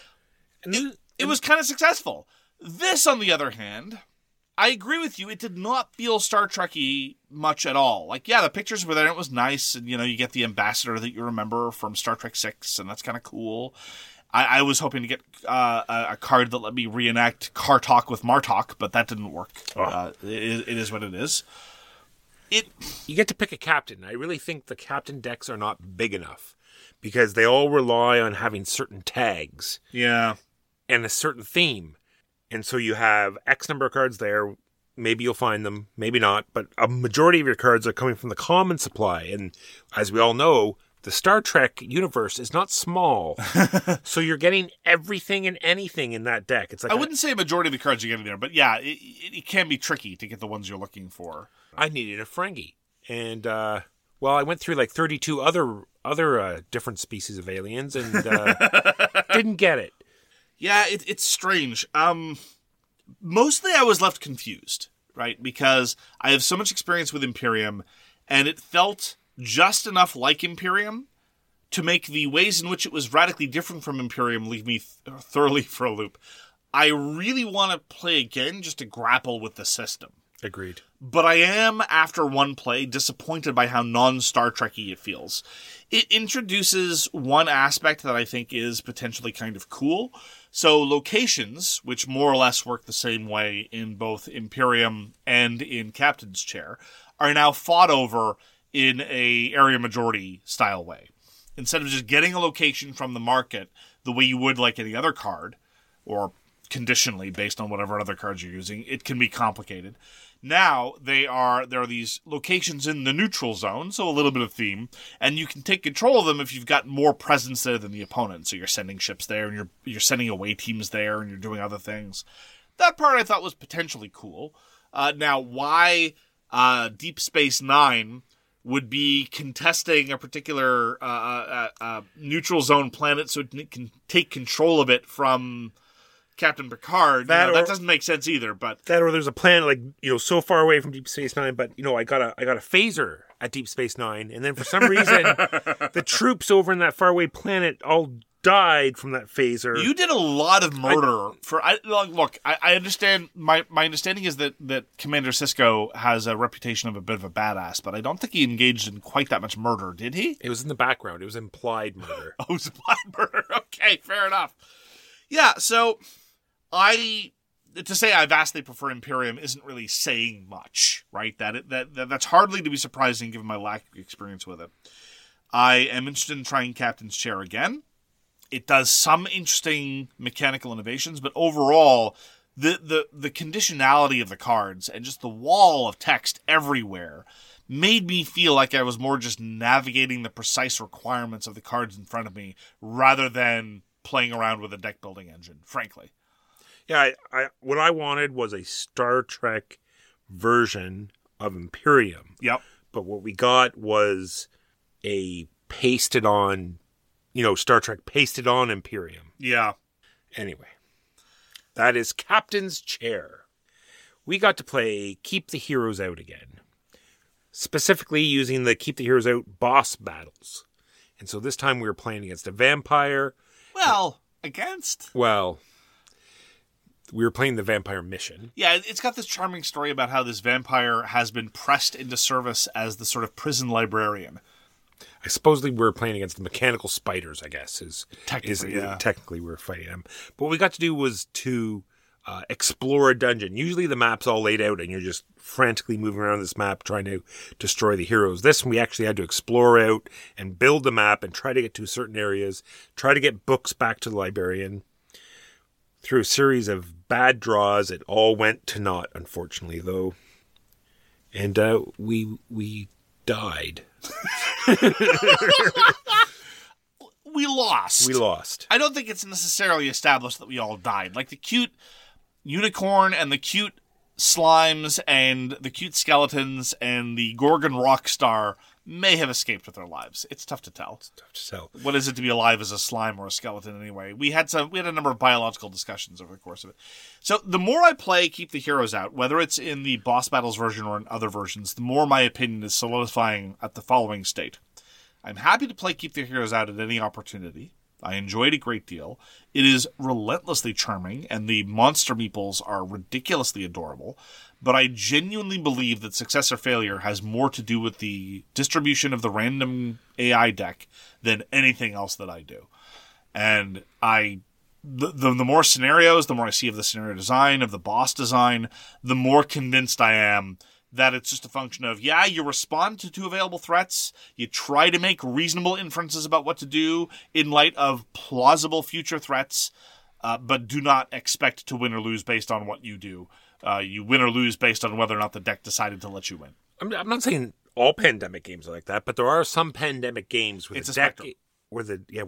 It was kind of successful. This, on the other hand, I agree with you. It did not feel Star Trek-y much at all. Like, yeah, the pictures were there. It was nice. And, you get the ambassador that you remember from Star Trek VI, and that's kind of cool. I was hoping to get a card that let me reenact Car Talk with Martok, but that didn't work. It is what it is. You get to pick a captain. I really think the captain decks are not big enough because they all rely on having certain tags. Yeah. And a certain theme. And so you have X number of cards there. Maybe you'll find them, maybe not. But a majority of your cards are coming from the common supply. And as we all know, the Star Trek universe is not small. So you're getting everything and anything in that deck. It's like I wouldn't say a majority of the cards you're getting there, but yeah, it can be tricky to get the ones you're looking for. I needed a Ferengi. And, I went through like 32 other different species of aliens and didn't get it. Yeah, it's strange. Mostly I was left confused, right? Because I have so much experience with Imperium, and it felt just enough like Imperium to make the ways in which it was radically different from Imperium leave me thoroughly for a loop. I really want to play again just to grapple with the system. Agreed. But I am, after one play, disappointed by how non-Star Trek-y it feels. It introduces one aspect that I think is potentially kind of cool. So locations, which more or less work the same way in both Imperium and in Captain's Chair, are now fought over in a area majority style way. Instead of just getting a location from the market the way you would like any other card, or conditionally based on whatever other cards you're using, it can be complicated. Now there are these locations in the neutral zone, so a little bit of theme, and you can take control of them if you've got more presence there than the opponent. So you're sending ships there, and you're sending away teams there, and you're doing other things. That part I thought was potentially cool. Now, why Deep Space Nine would be contesting a particular neutral zone planet so it can take control of it from Captain Picard, that doesn't make sense either. But that, or there's a planet so far away from Deep Space Nine, but I got a phaser at Deep Space Nine, and then for some reason the troops over in that faraway planet all died from that phaser. You did a lot of murder. I understand. My understanding is that Commander Sisko has a reputation of a bit of a badass, but I don't think he engaged in quite that much murder, did he? It was in the background. It was implied murder. Oh, it was implied murder. Okay, fair enough. Yeah, so to say I vastly prefer Imperium isn't really saying much, right? That's hardly to be surprising given my lack of experience with it. I am interested in trying Captain's Chair again. It does some interesting mechanical innovations, but overall, the conditionality of the cards and just the wall of text everywhere made me feel like I was more just navigating the precise requirements of the cards in front of me rather than playing around with a deck building engine, frankly. Yeah, what I wanted was a Star Trek version of Imperium. Yep. But what we got was a pasted on, Star Trek pasted on Imperium. Yeah. Anyway, that is Captain's Chair. We got to play Keep the Heroes Out again. Specifically using the Keep the Heroes Out boss battles. And so this time we were playing against a vampire. We were playing the vampire mission. Yeah, it's got this charming story about how this vampire has been pressed into service as the sort of prison librarian. I supposedly we were playing against the mechanical spiders, I guess. Technically we were fighting them. But what we got to do was to explore a dungeon. Usually the map's all laid out and you're just frantically moving around this map trying to destroy the heroes. This one we actually had to explore out and build the map and try to get to certain areas, try to get books back to the librarian. Through a series of bad draws, it all went to naught, unfortunately, though. And we died. We lost. We lost. I don't think it's necessarily established that we all died. Like the cute unicorn and the cute slimes and the cute skeletons and the Gorgon Rockstar may have escaped with their lives. It's tough to tell. It's tough to tell. What is it to be alive as a slime or a skeleton anyway? We had a number of biological discussions over the course of it. So the more I play Keep the Heroes Out, whether it's in the boss battles version or in other versions, the more my opinion is solidifying at the following state. I'm happy to play Keep the Heroes Out at any opportunity. I enjoyed it a great deal. It is relentlessly charming, and the monster meeples are ridiculously adorable. But I genuinely believe that success or failure has more to do with the distribution of the random AI deck than anything else that I do. And the more scenarios, the more I see of the scenario design, of the boss design, the more convinced I am that it's just a function of, you respond to two available threats, you try to make reasonable inferences about what to do in light of plausible future threats, but do not expect to win or lose based on what you do. You win or lose based on whether or not the deck decided to let you win. I'm not saying all pandemic games are like that, but there are some pandemic games with It's the a deck spectrum. where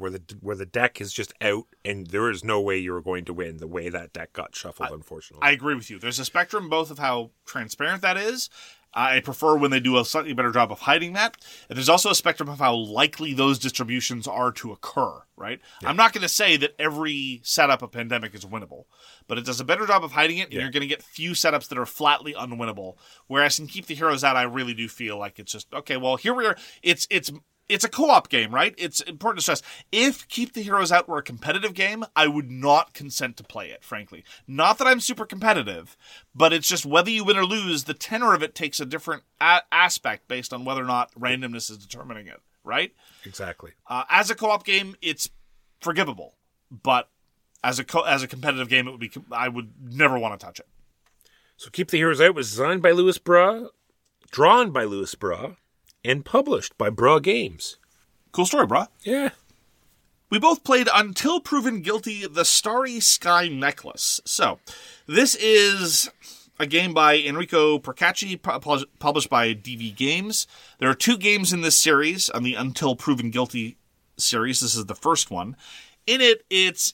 the deck is just out, and there is no way you're going to win the way that deck got shuffled. Unfortunately, I agree with you. There's a spectrum both of how transparent that is. I prefer when they do a slightly better job of hiding that. And there's also a spectrum of how likely those distributions are to occur, right? Yeah. I'm not going to say that every setup of Pandemic is winnable, but it does a better job of hiding it, and you're going to get few setups that are flatly unwinnable. Whereas in Keep the Heroes Out, I really do feel like it's just, okay, well, here we are. It's a co-op game, right? It's important to stress. If Keep the Heroes Out were a competitive game, I would not consent to play it, frankly. Not that I'm super competitive, but it's just whether you win or lose, the tenor of it takes a different aspect based on whether or not randomness is determining it, right? Exactly. As a co-op game, it's forgivable, but as a competitive game, I would never want to touch it. So Keep the Heroes Out was designed by Louis Bras, drawn by Louis Bras, and published by Bra Games. Cool story, brah. Yeah. We both played Until Proven Guilty, The Starry Sky Necklace. So, this is a game by Enrico Procacci, published by DV Games. There are two games in this series, on the Until Proven Guilty series. This is the first one. In it, it's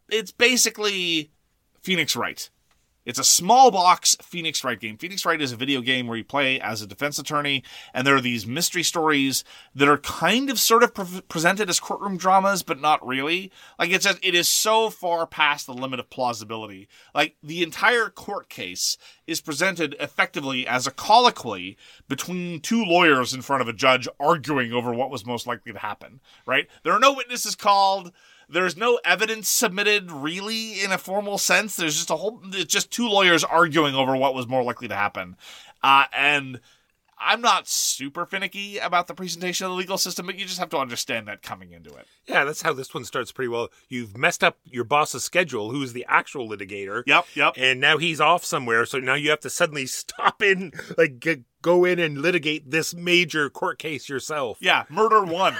basically Phoenix Wright. It's a small box Phoenix Wright game. Phoenix Wright is a video game where you play as a defense attorney, and there are these mystery stories that are kind of sort of presented as courtroom dramas, but not really. Like, it is so far past the limit of plausibility. Like, the entire court case is presented effectively as a colloquy between two lawyers in front of a judge arguing over what was most likely to happen, right? There are no witnesses called. There's no evidence submitted, really, in a formal sense. It's just two lawyers arguing over what was more likely to happen. And I'm not super finicky about the presentation of the legal system, but you just have to understand that coming into it. Yeah, that's how this one starts pretty well. You've messed up your boss's schedule, who's the actual litigator. Yep. And now he's off somewhere, so now you have to suddenly stop in, go in and litigate this major court case yourself. Yeah, murder one.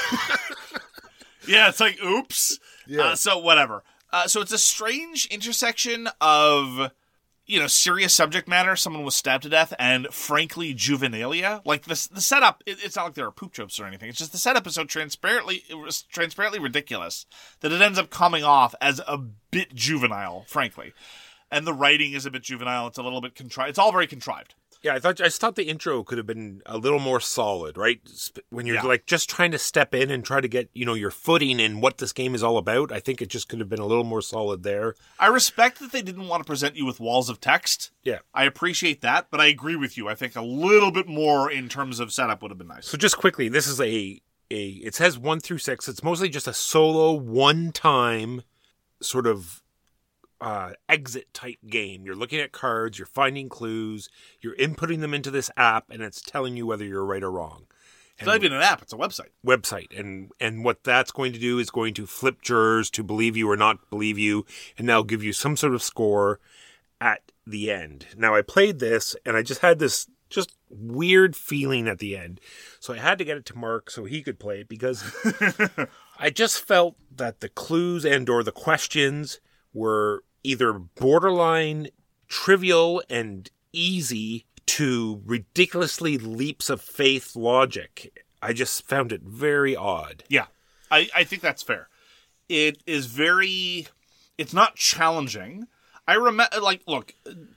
Yeah, it's like, oops. Yeah. So whatever. So it's a strange intersection of, serious subject matter, someone was stabbed to death, and frankly, juvenilia. Like the setup, it's not like there are poop jokes or anything. It's just the setup is so transparently ridiculous that it ends up coming off as a bit juvenile, frankly. And the writing is a bit juvenile. It's a little bit contrived. It's all very contrived. Yeah, I just thought the intro could have been a little more solid, right? When you're just trying to step in and try to get, your footing in what this game is all about, I think it just could have been a little more solid there. I respect that they didn't want to present you with walls of text. Yeah. I appreciate that, but I agree with you. I think a little bit more in terms of setup would have been nice. So just quickly, this is it says 1 through 6. It's mostly just a solo one-time sort of exit type game. You're looking at cards, you're finding clues, you're inputting them into this app, and it's telling you whether you're right or wrong. It's not even an app, it's a website. And what that's going to do is going to flip jurors to believe you or not believe you, and that'll give you some sort of score at the end. Now, I played this, and I just had this just weird feeling at the end. So I had to get it to Mark so he could play it, because I just felt that the clues and or the questions were either borderline trivial and easy to ridiculously leaps of faith logic. I just found it very odd. Yeah, I think that's fair. It is very... It's not challenging. I remember, look,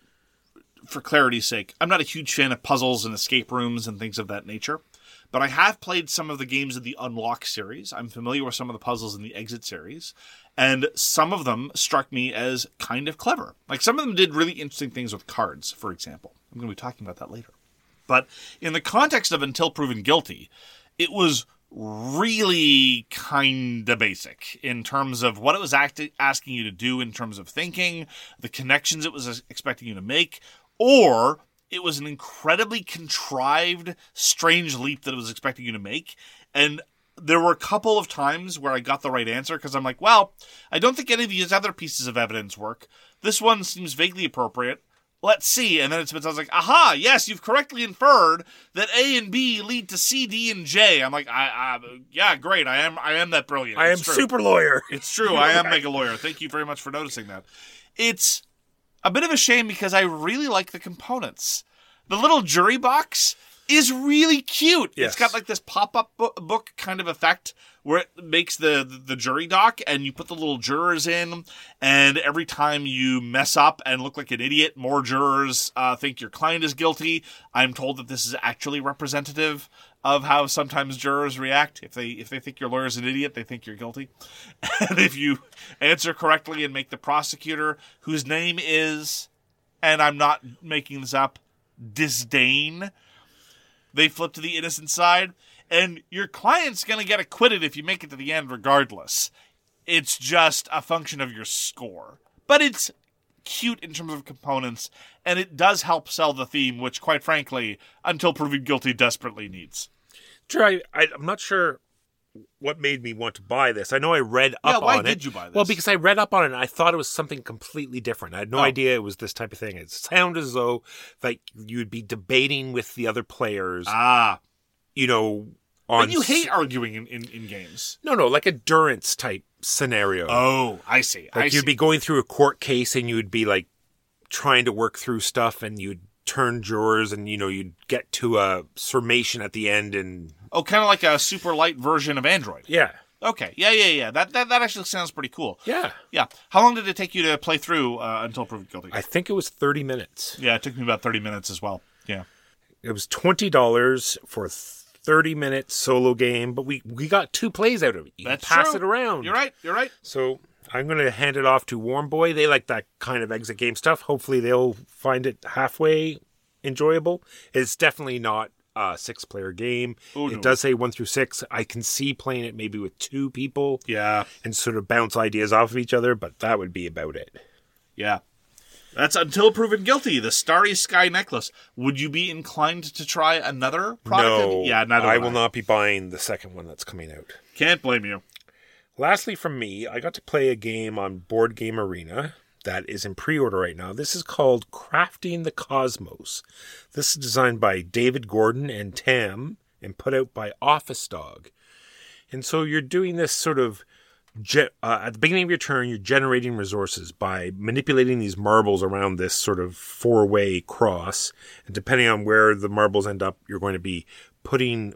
for clarity's sake, I'm not a huge fan of puzzles and escape rooms and things of that nature, but I have played some of the games of the Unlock series. I'm familiar with some of the puzzles in the Exit series, and some of them struck me as kind of clever. Like, some of them did really interesting things with cards, for example. I'm going to be talking about that later. But in the context of Until Proven Guilty, it was really kind of basic in terms of what it was asking you to do in terms of thinking, the connections it was expecting you to make, or it was an incredibly contrived, strange leap that it was expecting you to make. And there were a couple of times where I got the right answer because I'm like, well, I don't think any of these other pieces of evidence work. This one seems vaguely appropriate. Let's see. And then I was like, aha, yes, you've correctly inferred that A and B lead to C, D, and J. I'm like, yeah, great. I am that brilliant. I am super lawyer. It's true. I am mega lawyer. Thank you very much for noticing that. It's a bit of a shame because I really like the components. The little jury box is really cute. Yes. It's got like this pop-up book kind of effect where it makes the jury doc, and you put the little jurors in, and every time you mess up and look like an idiot, more jurors think your client is guilty. I'm told that this is actually representative of how sometimes jurors react. If they think your lawyer's an idiot, they think you're guilty. And if you answer correctly and make the prosecutor, whose name is, and I'm not making this up, disdain, they flip to the innocent side, and your client's going to get acquitted if you make it to the end regardless. It's just a function of your score. But it's cute in terms of components, and it does help sell the theme, which, quite frankly, Until Proven Guilty desperately needs. Sure, I'm not sure what made me want to buy this. I know I read up on it. Why did you buy this? Well, because I read up on it and I thought it was something completely different. I had no idea it was this type of thing. It sounded as though like you'd be debating with the other players. You know, on... But you hate arguing in games. No, like a Durance type scenario. Oh, I see. Like you'd be going through a court case and you'd be like trying to work through stuff and you'd turn jurors and, you know, you'd get to a summation at the end and... Oh, kind of like a super light version of Android. Yeah. Okay. Yeah. That actually sounds pretty cool. Yeah. How long did it take you to play through Until Proven Guilty? I think it was 30 minutes. Yeah, it took me about 30 minutes as well. Yeah. It was $20 for a 30-minute solo game, but we got 2 plays out of it. You That's can pass true. it around. You're right. So I'm going to hand it off to Warm Boy. They like that kind of exit game stuff. Hopefully they'll find it halfway enjoyable. It's definitely not a 6-player game. Ooh, no. It does say 1 through 6. I can see playing it maybe with 2 people. Yeah. And sort of bounce ideas off of each other, but that would be about it. Yeah. That's Until Proven Guilty, the Starry Sky Necklace. Would you be inclined to try another product? No. Yeah, neither I will not be buying the second one that's coming out. Can't blame you. Lastly from me, I got to play a game on Board Game Arena that is in pre-order right now. This is called Crafting the Cosmos. This is designed by David Gordon and Tam and put out by Office Dog. And so you're doing this sort of, at the beginning of your turn, you're generating resources by manipulating these marbles around this sort of 4-way cross. And depending on where the marbles end up, you're going to be putting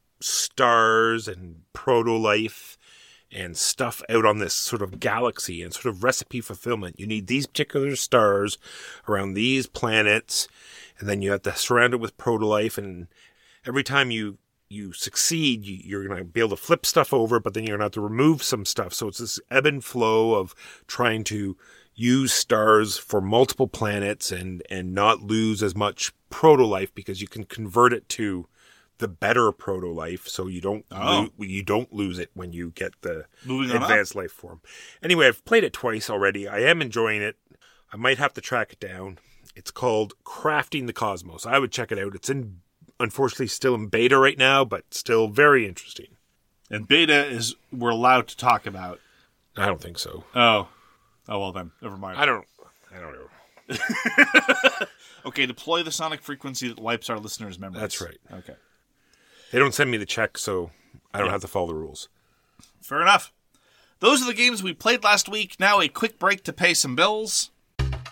stars and proto-life and stuff out on this sort of galaxy and sort of recipe fulfillment. You need these particular stars around these planets, and then you have to surround it with proto-life, and every time you succeed, you're going to be able to flip stuff over, but then you're going to have to remove some stuff. So it's this ebb and flow of trying to use stars for multiple planets and not lose as much proto-life because you can convert it to the better proto-life, so you don't lose it when you get the advanced life form. Anyway, I've played it twice already. I am enjoying it. I might have to track it down. It's called Crafting the Cosmos. I would check it out. It's unfortunately still in beta right now, but still very interesting. And beta we're allowed to talk about. I don't think so. Oh, well then, never mind. I don't know. Okay, deploy the sonic frequency that wipes our listeners' memories. That's right. Okay. They don't send me the check, so I don't have to follow the rules. Fair enough. Those are the games we played last week. Now a quick break to pay some bills.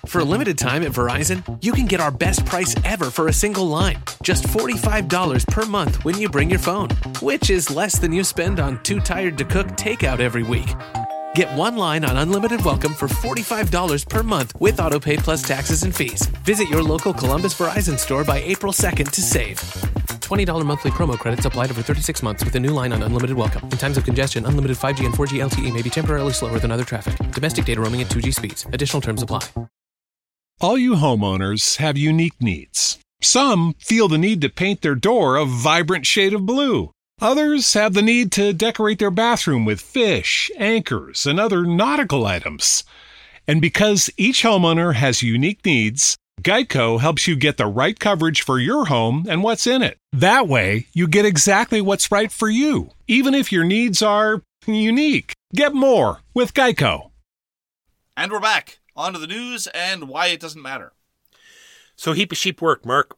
For a limited time at Verizon, you can get our best price ever for a single line. Just $45 per month when you bring your phone, which is less than you spend on Too Tired to Cook takeout every week. Get one line on Unlimited Welcome for $45 per month with AutoPay plus taxes and fees. Visit your local Columbus Verizon store by April 2nd to save. $20 monthly promo credits applied over 36 months with a new line on Unlimited Welcome. In times of congestion, unlimited 5G and 4G LTE may be temporarily slower than other traffic. Domestic data roaming at 2G speeds. Additional terms apply. All you homeowners have unique needs. Some feel the need to paint their door a vibrant shade of blue. Others have the need to decorate their bathroom with fish, anchors, and other nautical items. And because each homeowner has unique needs, Geico helps you get the right coverage for your home and what's in it. That way, you get exactly what's right for you, even if your needs are unique. Get more with Geico. And we're back. On to the news and why it doesn't matter. So heap of sheep work, Mark.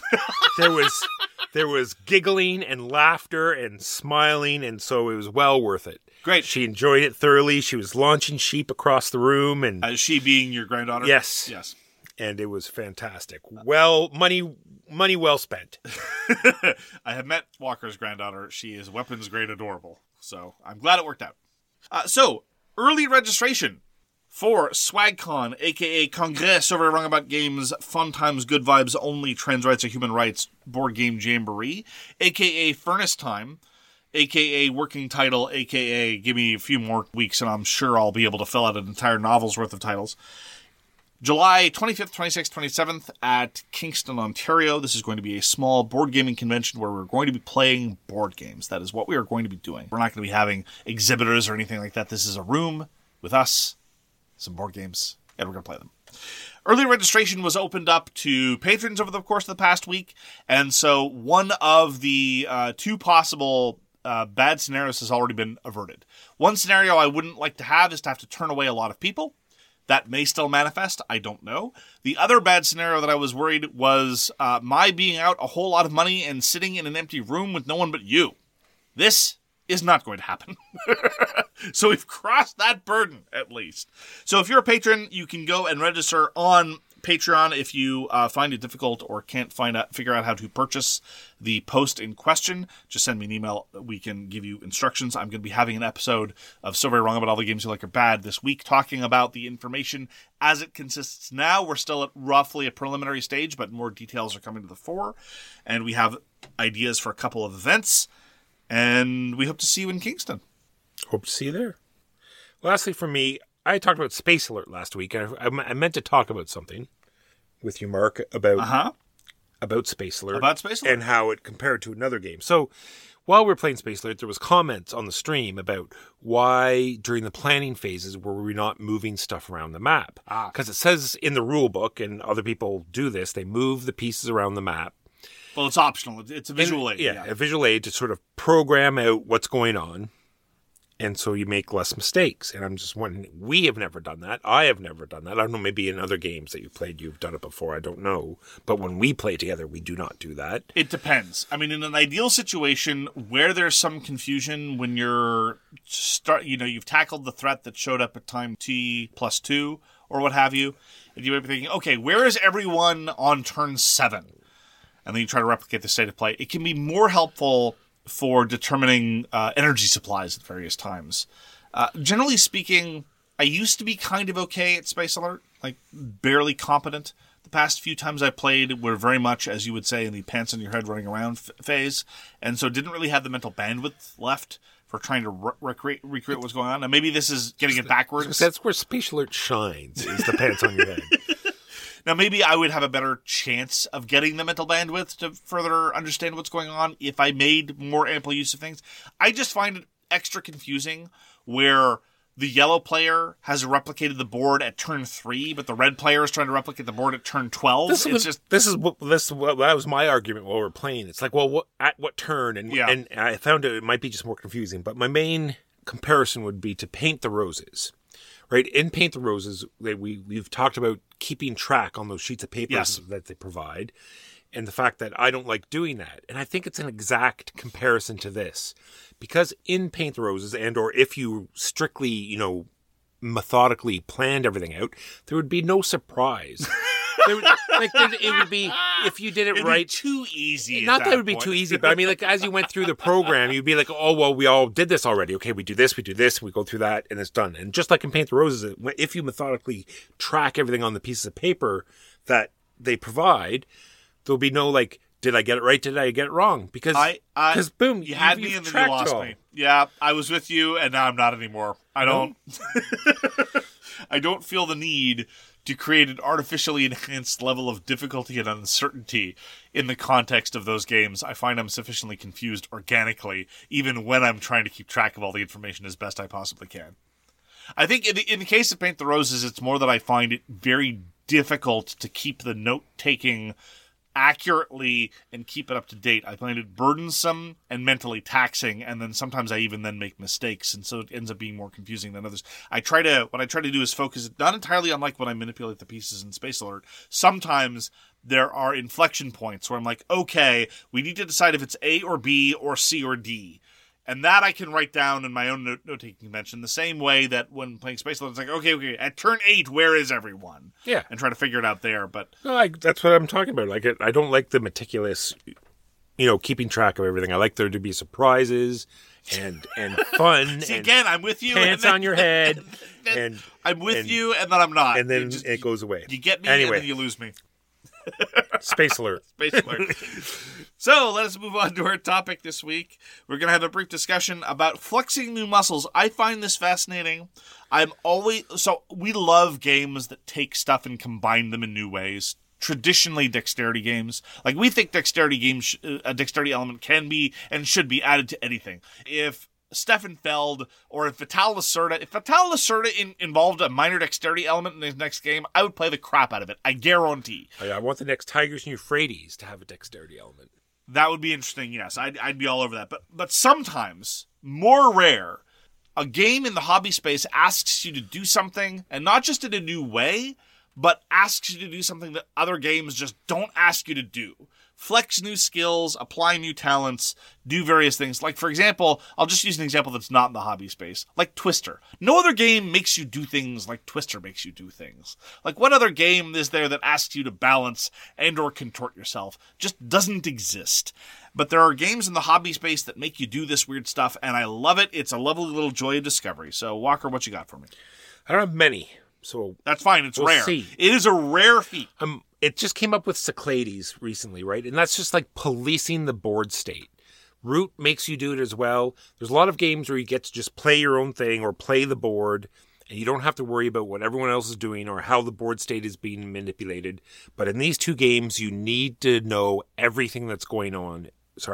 There was giggling and laughter and smiling, and so it was well worth it. Great. She enjoyed it thoroughly. She was launching sheep across the room, and She being your granddaughter? Yes. And it was fantastic. Well, money well spent. I have met Walker's granddaughter. She is weapons grade adorable. So I'm glad it worked out. So early registration for SwagCon, a.k.a. Congrès sur les Roundabout Games, Fun Times, Good Vibes Only, Trans Rights or Human Rights Board Game Jamboree, a.k.a. Furnace Time, a.k.a. Working Title, a.k.a. give me a few more weeks and I'm sure I'll be able to fill out an entire novel's worth of titles. July 25th, 26th, 27th at Kingston, Ontario. This is going to be a small board gaming convention where we're going to be playing board games. That is what we are going to be doing. We're not going to be having exhibitors or anything like that. This is a room with us, some board games, and we're going to play them. Early registration was opened up to patrons over the course of the past week, and so one of the two possible bad scenarios has already been averted. One scenario I wouldn't like to have is to have to turn away a lot of people. That may still manifest. I don't know. The other bad scenario that I was worried was my being out a whole lot of money and sitting in an empty room with no one but you. This is not going to happen. So we've crossed that burden, at least. So if you're a patron, you can go and register on Patreon if you find it difficult or can't figure out how to purchase the post in question. Just send me an email. We can give you instructions. I'm going to be having an episode of So Very Wrong About All the Games You Like Are Bad this week, talking about the information as it consists now. We're still at roughly a preliminary stage, but more details are coming to the fore. And we have ideas for a couple of events. And we hope to see you in Kingston. Hope to see you there. Lastly, for me, I talked about Space Alert last week, and I meant to talk about something with you, Mark, about Space Alert. About Space Alert. And how it compared to another game. So, while we were playing Space Alert, there was comments on the stream about why, during the planning phases, were we not moving stuff around the map. Because it says in the rule book, and other people do this, they move the pieces around the map. Well, it's optional. It's a visual aid. Yeah, a visual aid to sort of program out what's going on. And so you make less mistakes. And I'm just wondering, we have never done that. I have never done that. I don't know, maybe in other games that you've played, you've done it before. I don't know. But when we play together, we do not do that. It depends. I mean, in an ideal situation where there's some confusion when you've tackled the threat that showed up at time T+2 or what have you, and you might be thinking, okay, where is everyone on turn 7? And then you try to replicate the state of play. It can be more helpful for determining energy supplies at various times. Generally speaking, I used to be kind of okay at Space Alert, like barely competent. The past few times I played were very much, as you would say, in the pants on your head running around phase, and so didn't really have the mental bandwidth left for trying to recreate what's going on. And maybe this is getting it backwards. That's where Space Alert shines, is the pants on your head. Now, maybe I would have a better chance of getting the mental bandwidth to further understand what's going on if I made more ample use of things. I just find it extra confusing where the yellow player has replicated the board at turn 3, but the red player is trying to replicate the board at turn 12. That was my argument while we were playing. It's like, well, at what turn? And I found it might be just more confusing. But my main comparison would be to Paint the Roses. Right, in Paint the Roses, we've talked about keeping track on those sheets of paper that they provide, and the fact that I don't like doing that. And I think it's an exact comparison to this. Because in Paint the Roses, and or if you strictly, methodically planned everything out, there would be no surprise. It would be, if you did it right. Too easy. Not that it would be too easy, but I mean, like, as you went through the program, you'd be like, oh, well, we all did this already. Okay, we do this, we go through that, and it's done. And just like in Paint the Roses, if you methodically track everything on the pieces of paper that they provide, there'll be no, like, did I get it right? Did I get it wrong? Because boom, you had me and then you lost me. Yeah, I was with you, and now I'm not anymore. I don't feel the need to create an artificially enhanced level of difficulty and uncertainty in the context of those games. I find I'm sufficiently confused organically, even when I'm trying to keep track of all the information as best I possibly can. I think in the case of Paint the Roses, it's more that I find it very difficult to keep the note-taking accurately and keep it up to date. I find it burdensome and mentally taxing, and then sometimes I even then make mistakes, and so it ends up being more confusing than others. What I try to do is focus not entirely on like when I manipulate the pieces in Space Alert. Sometimes there are inflection points where I'm like, okay, we need to decide if it's A or B or C or D. And that I can write down in my own note-taking convention, the same way that when playing Space Alert, it's like, okay, at turn 8, where is everyone? Yeah. And try to figure it out there. But no, that's what I'm talking about. Like, I don't like the meticulous, keeping track of everything. I like there to be surprises and fun. See, again, I'm with you. Pants on your head. And I'm with you, and then I'm not. And then it goes away. You get me, anyway. And then you lose me. Space Alert. Space Alert. So let us move on to our topic this week. We're going to have a brief discussion about flexing new muscles. I find this fascinating. We love games that take stuff and combine them in new ways. Traditionally, dexterity games. Like, we think dexterity games, a dexterity element can be and should be added to anything. If Stefan Feld or if Vital Lacerda involved a minor dexterity element in his next game, I would play the crap out of it. I guarantee. I want the next Tigers and Euphrates to have a dexterity element. That would be interesting, yes. I'd be all over that. But sometimes, more rare, a game in the hobby space asks you to do something, and not just in a new way, but asks you to do something that other games just don't ask you to do. Flex new skills, apply new talents, do various things. Like, for example, I'll just use an example that's not in the hobby space. Like Twister. No other game makes you do things like Twister makes you do things. Like, what other game is there that asks you to balance and or contort yourself? Just doesn't exist. But there are games in the hobby space that make you do this weird stuff, and I love it. It's a lovely little joy of discovery. So, Walker, what you got for me? I don't have many, so that's fine. It's we'll rare. See. It is a rare feat. It just came up with Cyclades recently, right? And that's just like policing the board state. Root makes you do it as well. There's a lot of games where you get to just play your own thing or play the board, and you don't have to worry about what everyone else is doing or how the board state is being manipulated. But in these two games, you need to know everything that's going on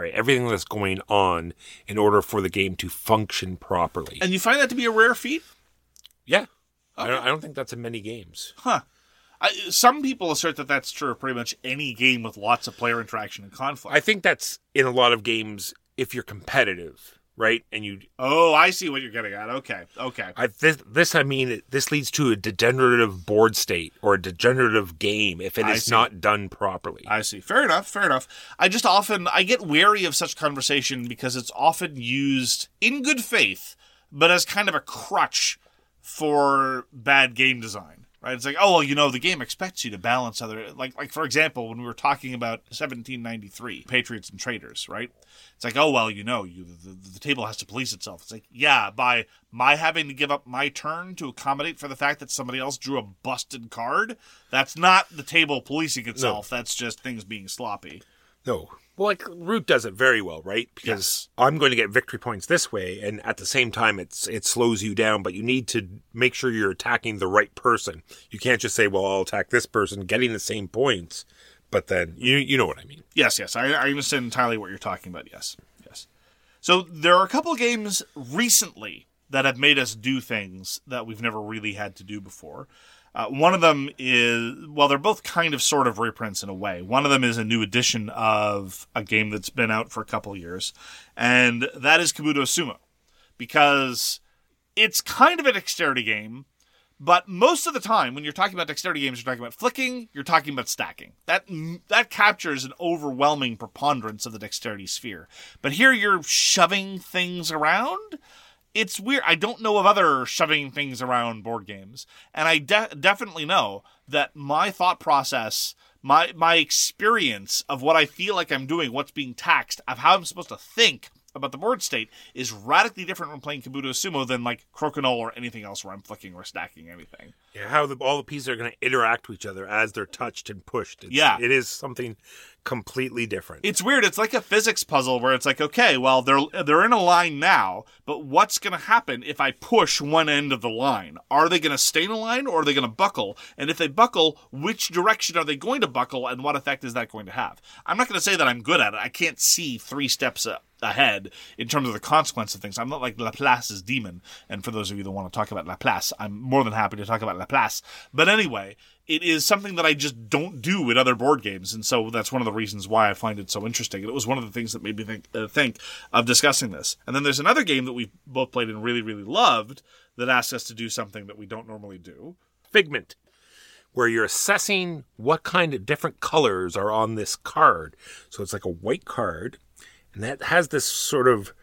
in order for the game to function properly. And you find that to be a rare feat? Yeah. Okay. I don't think that's in many games. Huh. Some people assert that that's true of pretty much any game with lots of player interaction and conflict. I think that's in a lot of games if you're competitive, right? And you. Oh, I see what you're getting at. Okay. This leads to a degenerative board state or a degenerative game if it is not done properly. I see. Fair enough. I get wary of such conversation because it's often used in good faith, but as kind of a crutch for bad game design. Right? It's like, oh, well, the game expects you to balance other... Like for example, when we were talking about 1793, Patriots and Traitors, right? It's like, oh, well, the table has to police itself. It's like, yeah, by my having to give up my turn to accommodate for the fact that somebody else drew a busted card, that's not the table policing itself. No. That's just things being sloppy. No. Well, like, Root does it very well, right? Because I'm going to get victory points this way, and at the same time, it slows you down, but you need to make sure you're attacking the right person. You can't just say, well, I'll attack this person, getting the same points, but then, you know what I mean. Yes. I understand entirely what you're talking about, yes. So, there are a couple of games recently that have made us do things that we've never really had to do before. One of them is, well, they're both kind of sort of reprints in a way. One of them is a new edition of a game that's been out for a couple of years, and that is Kabuto Sumo. Because it's kind of a dexterity game, but most of the time, when you're talking about dexterity games, you're talking about flicking, you're talking about stacking. That captures an overwhelming preponderance of the dexterity sphere. But here you're shoving things around, it's weird. I don't know of other shoving things around board games. And I definitely know that my thought process, my experience of what I feel like I'm doing, what's being taxed, of how I'm supposed to think about the board state is radically different when playing Kabuto Sumo than like Crokinole or anything else where I'm flicking or stacking anything. Yeah, how all the pieces are going to interact with each other as they're touched and pushed. It is something completely different. It's weird. It's like a physics puzzle where it's like, okay, well, they're in a line now, but what's going to happen if I push one end of the line? Are they going to stay in a line or are they going to buckle? And if they buckle, which direction are they going to buckle and what effect is that going to have? I'm not going to say that I'm good at it. I can't see 3 steps ahead in terms of the consequence of things. I'm not like Laplace's demon. And for those of you that want to talk about Laplace, I'm more than happy to talk about Laplace. But anyway, it is something that I just don't do in other board games. And so that's one of the reasons why I find it so interesting. And it was one of the things that made me think of discussing this. And then there's another game that we both played and really, really loved that asks us to do something that we don't normally do. Figment, where you're assessing what kind of different colors are on this card. So it's like a white card, and that has this sort of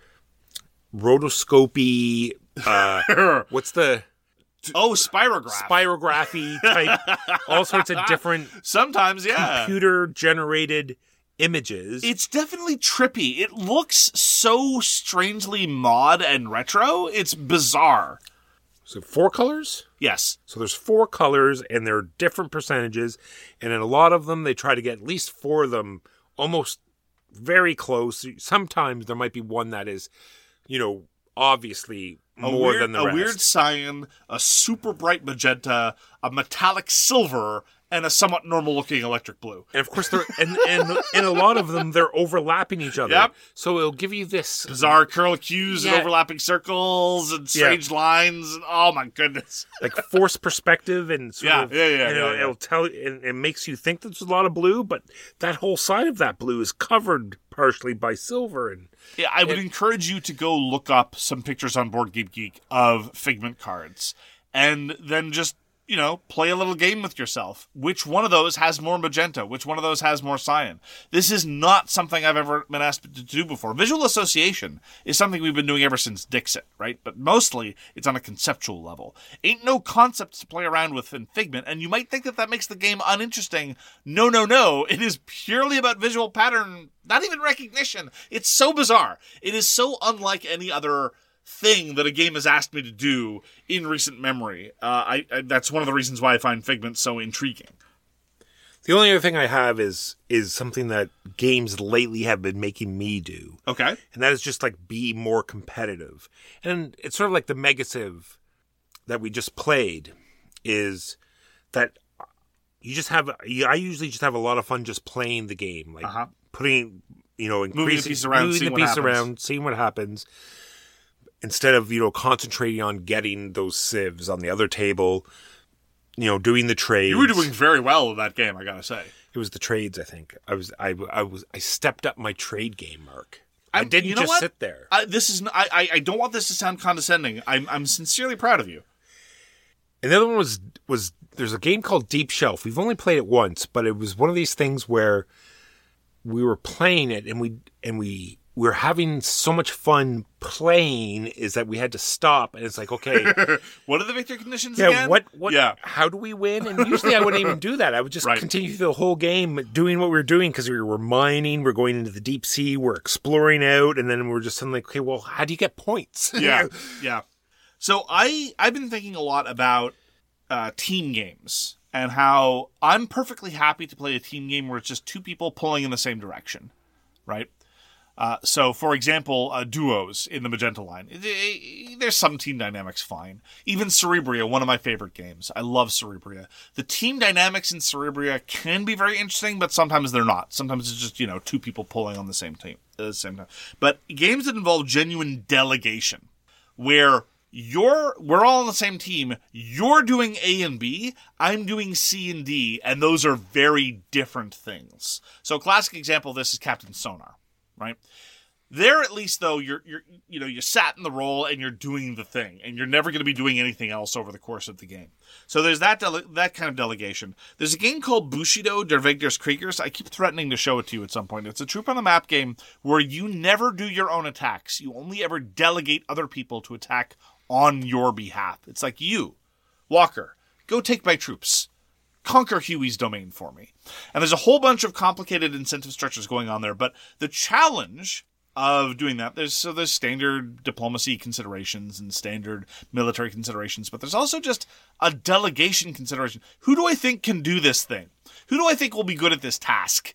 rotoscopy, what's the... Oh, spirograph. Spirography type, all sorts of different... Sometimes, yeah. Computer-generated images. It's definitely trippy. It looks so strangely mod and retro. It's bizarre. So 4 colors? Yes. So there's 4 colors, and they're different percentages, and in a lot of them, they try to get at least 4 of them almost very close. Sometimes there might be one that is, obviously more than the rest. A weird cyan, a super bright magenta, a metallic silver, and a somewhat normal-looking electric blue. And of course, they're and a lot of them, they're overlapping each other. Yep. So it'll give you this... bizarre curlicues and overlapping circles and strange lines. And, oh, my goodness. Like forced perspective and sort of... It'll tell and it makes you think there's a lot of blue, but that whole side of that blue is covered partially by silver. And I would encourage you to go look up some pictures on Board Game Geek of Figment cards and then just... play a little game with yourself. Which one of those has more magenta? Which one of those has more cyan? This is not something I've ever been asked to do before. Visual association is something we've been doing ever since Dixit, right? But mostly, it's on a conceptual level. Ain't no concepts to play around with in Figment, and you might think that makes the game uninteresting. No. It is purely about visual pattern, not even recognition. It's so bizarre. It is so unlike any other thing that a game has asked me to do in recent memory. That's one of the reasons why I find Figment so intriguing. The only other thing I have is something that games lately have been making me do. Okay. And that is just like be more competitive. And it's sort of like the Megasiv that we just played is that I usually just have a lot of fun just playing the game. Like putting, moving the piece around, seeing what happens. Instead of, concentrating on getting those sieves on the other table, doing the trades. You were doing very well in that game, I gotta say. It was the trades, I think. I stepped up my trade game, Mark. I didn't just sit there. I don't want this to sound condescending. I'm sincerely proud of you. And the other one was there's a game called Deep Shelf. We've only played it once, but it was one of these things where we were playing it and we were having so much fun playing is that we had to stop, and it's like, okay, what are the victory conditions again? What? Yeah, how do we win? And usually I wouldn't even do that. I would just continue the whole game doing what we were doing because we were mining, we're going into the deep sea, we're exploring out, and then we're just suddenly, okay, well, how do you get points? Yeah. So I've been thinking a lot about team games and how I'm perfectly happy to play a team game where it's just 2 people pulling in the same direction, right? So, for example, duos in the Magenta line. There's some team dynamics fine. Even Cerebria, one of my favorite games. I love Cerebria. The team dynamics in Cerebria can be very interesting, but sometimes they're not. Sometimes it's just, 2 people pulling on the same team at the same time. But games that involve genuine delegation, where we're all on the same team, you're doing A and B, I'm doing C and D, and those are very different things. So a classic example of this is Captain Sonar. Right? There, at least, though, you sat in the role and you're doing the thing, and you're never going to be doing anything else over the course of the game. So there's that kind of delegation. There's a game called Bushido der Weg des Kriegers. I keep threatening to show it to you at some point. It's a troop on the map game where you never do your own attacks. You only ever delegate other people to attack on your behalf. It's like, you, Walker, go take my troops. Conquer Huey's domain for me. And there's a whole bunch of complicated incentive structures going on there, but the challenge of doing that, there's standard diplomacy considerations and standard military considerations, but there's also just a delegation consideration. Who do I think can do this thing? Who do I think will be good at this task?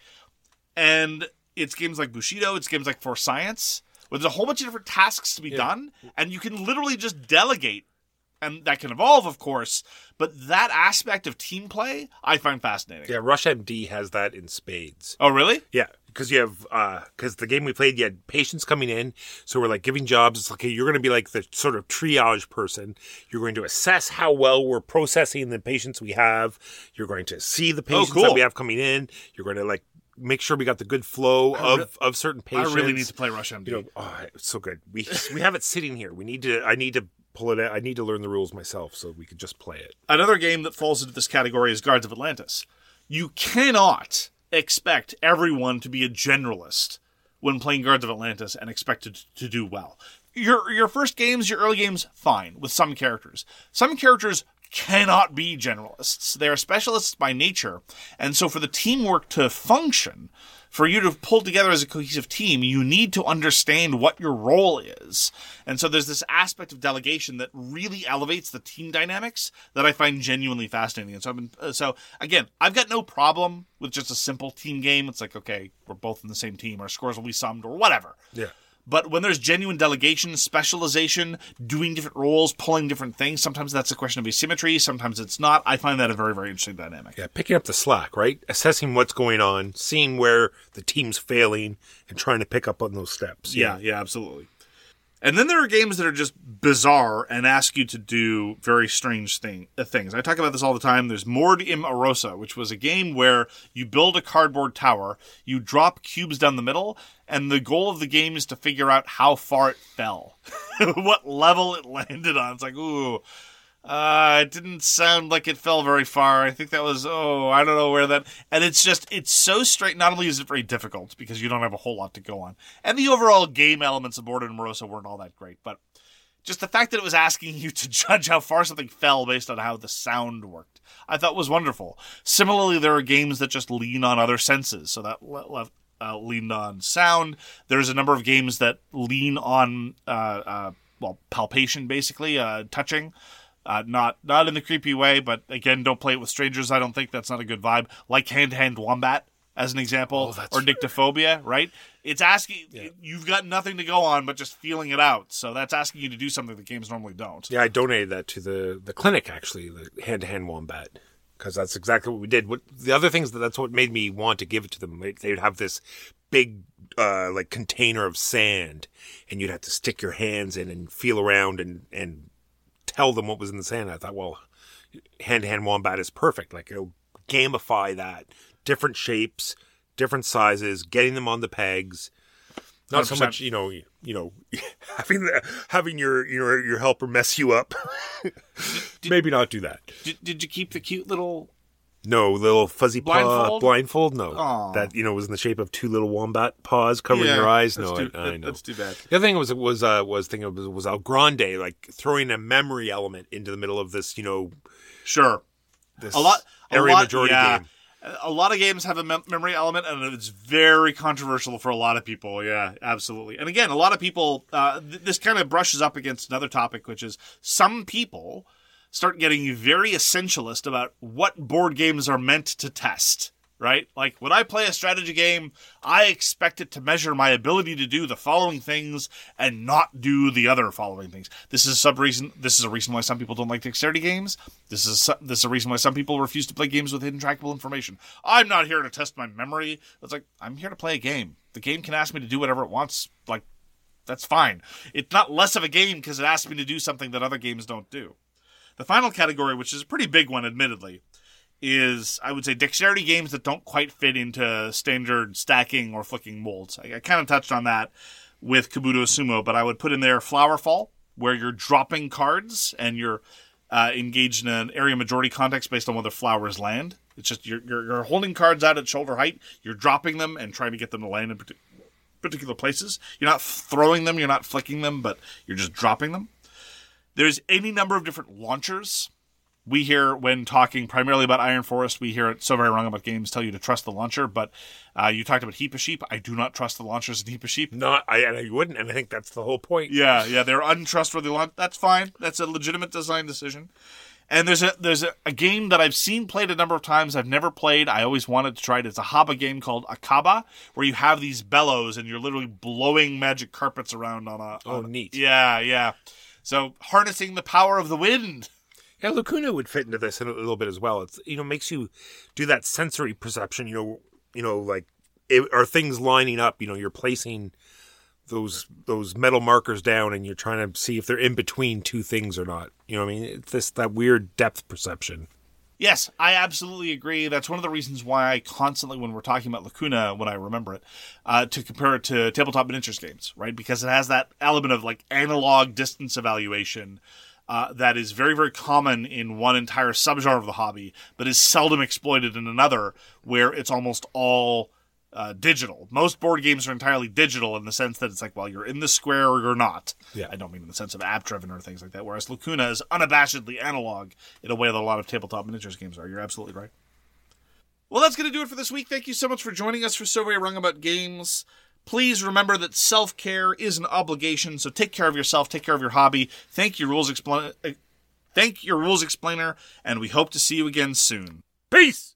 And it's games like Bushido, it's games like For Science, where there's a whole bunch of different tasks to be done, and you can literally just delegate. And that can evolve, of course, but that aspect of team play, I find fascinating. Yeah, Rush MD has that in spades. Oh, really? Yeah, because you have, because the game we played, you had patients coming in, so we're like giving jobs. It's like, okay, you're going to be like the sort of triage person. You're going to assess how well we're processing the patients we have. You're going to see the patients that we have coming in. You're going to like make sure we got the good flow of certain patients. I really need to play Rush MD. You know, it's so good. We have it sitting here. I need to pull it out. I need to learn the rules myself so we could just play it. Another game that falls into this category is Guards of Atlantis. You cannot expect everyone to be a generalist when playing Guards of Atlantis and expect it to do well. Your first games, your early games, fine, with some characters. Some characters cannot be generalists. They are specialists by nature. And so for the teamwork to function, for you to pull together as a cohesive team, you need to understand what your role is. And so there's this aspect of delegation that really elevates the team dynamics that I find genuinely fascinating. And so again, I've got no problem with just a simple team game. It's like, okay, we're both in the same team, our scores will be summed or whatever. Yeah. But when there's genuine delegation, specialization, doing different roles, pulling different things, sometimes that's a question of asymmetry, sometimes it's not. I find that a very, very interesting dynamic. Yeah, picking up the slack, right? Assessing what's going on, seeing where the team's failing, and trying to pick up on those steps. Yeah, absolutely. And then there are games that are just bizarre and ask you to do very strange things. I talk about this all the time. There's Mord im Arosa, which was a game where you build a cardboard tower, you drop cubes down the middle, and the goal of the game is to figure out how far it fell, what level it landed on. It's like, ooh, it didn't sound like it fell very far. I think that was, I don't know where that... And it's so straight. Not only is it very difficult, because you don't have a whole lot to go on, and the overall game elements of Mord im Arosa weren't all that great, but just the fact that it was asking you to judge how far something fell based on how the sound worked, I thought was wonderful. Similarly, there are games that just lean on other senses, so that leaned on sound. There's a number of games that lean on, palpation, basically, touching. Not in the creepy way, but again, don't play it with strangers. I don't think that's not a good vibe. Like Hand to Hand Wombat, as an example, or Nyctophobia, right? It's asking, you've got nothing to go on but just feeling it out. So that's asking you to do something that games normally don't. Yeah, I donated that to the clinic, actually, the Hand to Hand Wombat, because that's exactly what we did. The other things, that's what made me want to give it to them. They'd have this big container of sand, and you'd have to stick your hands in and feel around and tell them what was in the sand. I thought, well, Hand-to-Hand Wombat is perfect. Like, it'll gamify that. Different shapes, different sizes, getting them on the pegs. Not 100%. So much, having your helper mess you up. Maybe not do that. Did you keep the cute little... No, little fuzzy blindfold? Blindfold? No. Aww. That, was in the shape of two little wombat paws covering your eyes. No, I know. That's too bad. The other thing was El Grande, like throwing a memory element into the middle of this, Sure. This area majority game. A lot of games have a memory element, and it's very controversial for a lot of people. Yeah, absolutely. And again, a lot of people, this kind of brushes up against another topic, which is some people start getting very essentialist about what board games are meant to test, right? Like, when I play a strategy game, I expect it to measure my ability to do the following things and not do the other following things. This is a reason why some people don't like dexterity games. This is a reason why some people refuse to play games with hidden trackable information. I'm not here to test my memory. It's like, I'm here to play a game. The game can ask me to do whatever it wants. Like, that's fine. It's not less of a game because it asks me to do something that other games don't do. The final category, which is a pretty big one, admittedly, is, I would say, dexterity games that don't quite fit into standard stacking or flicking molds. I kind of touched on that. with Kabuto Sumo, but I would put in there Flowerfall, where you're dropping cards and you're engaged in an area majority context based on whether flowers land. It's just you're holding cards out at shoulder height, you're dropping them and trying to get them to land in particular places. You're not throwing them, you're not flicking them, but you're just dropping them. There's any number of different launchers. We hear, when talking primarily about Iron Forest, we hear it So Very Wrong About Games tell you to trust the launcher, but you talked about Heap of Sheep. I do not trust the launchers in Heap of Sheep. No, I wouldn't, and I think that's the whole point. Yeah, they're untrustworthy launch. That's fine. That's a legitimate design decision. And there's a game that I've seen played a number of times. I've never played. I always wanted to try it. It's a Haba game called Akaba, where you have these bellows and you're literally blowing magic carpets around on a... Oh, neat. Yeah. So harnessing the power of the wind. Yeah, Lacuna would fit into this in a little bit as well. It's, makes you do that sensory perception, like, are things lining up? You're placing those metal markers down and you're trying to see if they're in between two things or not. It's that weird depth perception. Yes, I absolutely agree. That's one of the reasons why I constantly, when we're talking about Lacuna, when I remember it, to compare it to tabletop miniatures games, right? Because it has that element of like analog distance evaluation that is very, very common in one entire subgenre of the hobby, but is seldom exploited in another, where it's almost all digital. Most board games are entirely digital in the sense that it's like, well, you're in the square or you're not. Yeah. I don't mean in the sense of app-driven or things like that, whereas Lacuna is unabashedly analog in a way that a lot of tabletop miniatures games are. You're absolutely right. Well, that's going to do it for this week. Thank you so much for joining us for So Very Wrong About Games. Please remember that self-care is an obligation, so take care of yourself, take care of your hobby. Thank your rules explainer, and we hope to see you again soon. Peace!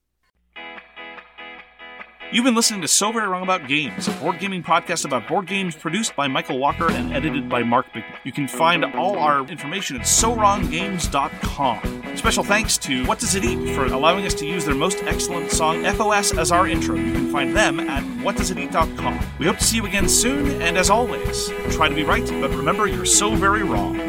You've been listening to So Very Wrong About Games, a board gaming podcast about board games produced by Michael Walker and edited by Mark Bicknell. You can find all our information at SoWrongGames.com. Special thanks to What Does It Eat for allowing us to use their most excellent song, FOS, as our intro. You can find them at WhatDoesItEat.com. We hope to see you again soon, and as always, try to be right, but remember, you're so very wrong.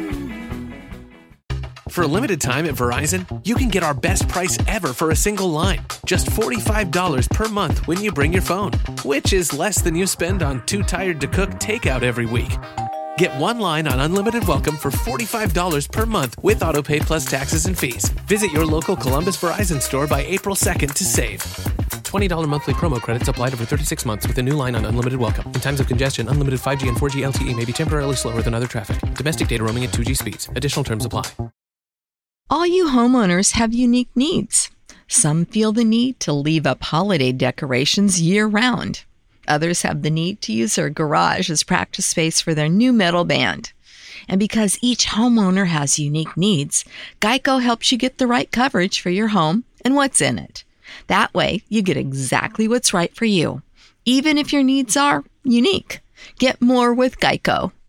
For a limited time at Verizon, you can get our best price ever for a single line. Just $45 per month when you bring your phone, which is less than you spend on Too Tired to Cook takeout every week. Get one line on Unlimited Welcome for $45 per month with AutoPay plus taxes and fees. Visit your local Columbus Verizon store by April 2nd to save. $20 monthly promo credits applied over 36 months with a new line on Unlimited Welcome. In times of congestion, unlimited 5G and 4G LTE may be temporarily slower than other traffic. Domestic data roaming at 2G speeds. Additional terms apply. All you homeowners have unique needs. Some feel the need to leave up holiday decorations year-round. Others have the need to use their garage as practice space for their new metal band. And because each homeowner has unique needs, Geico helps you get the right coverage for your home and what's in it. That way, you get exactly what's right for you, even if your needs are unique. Get more with Geico.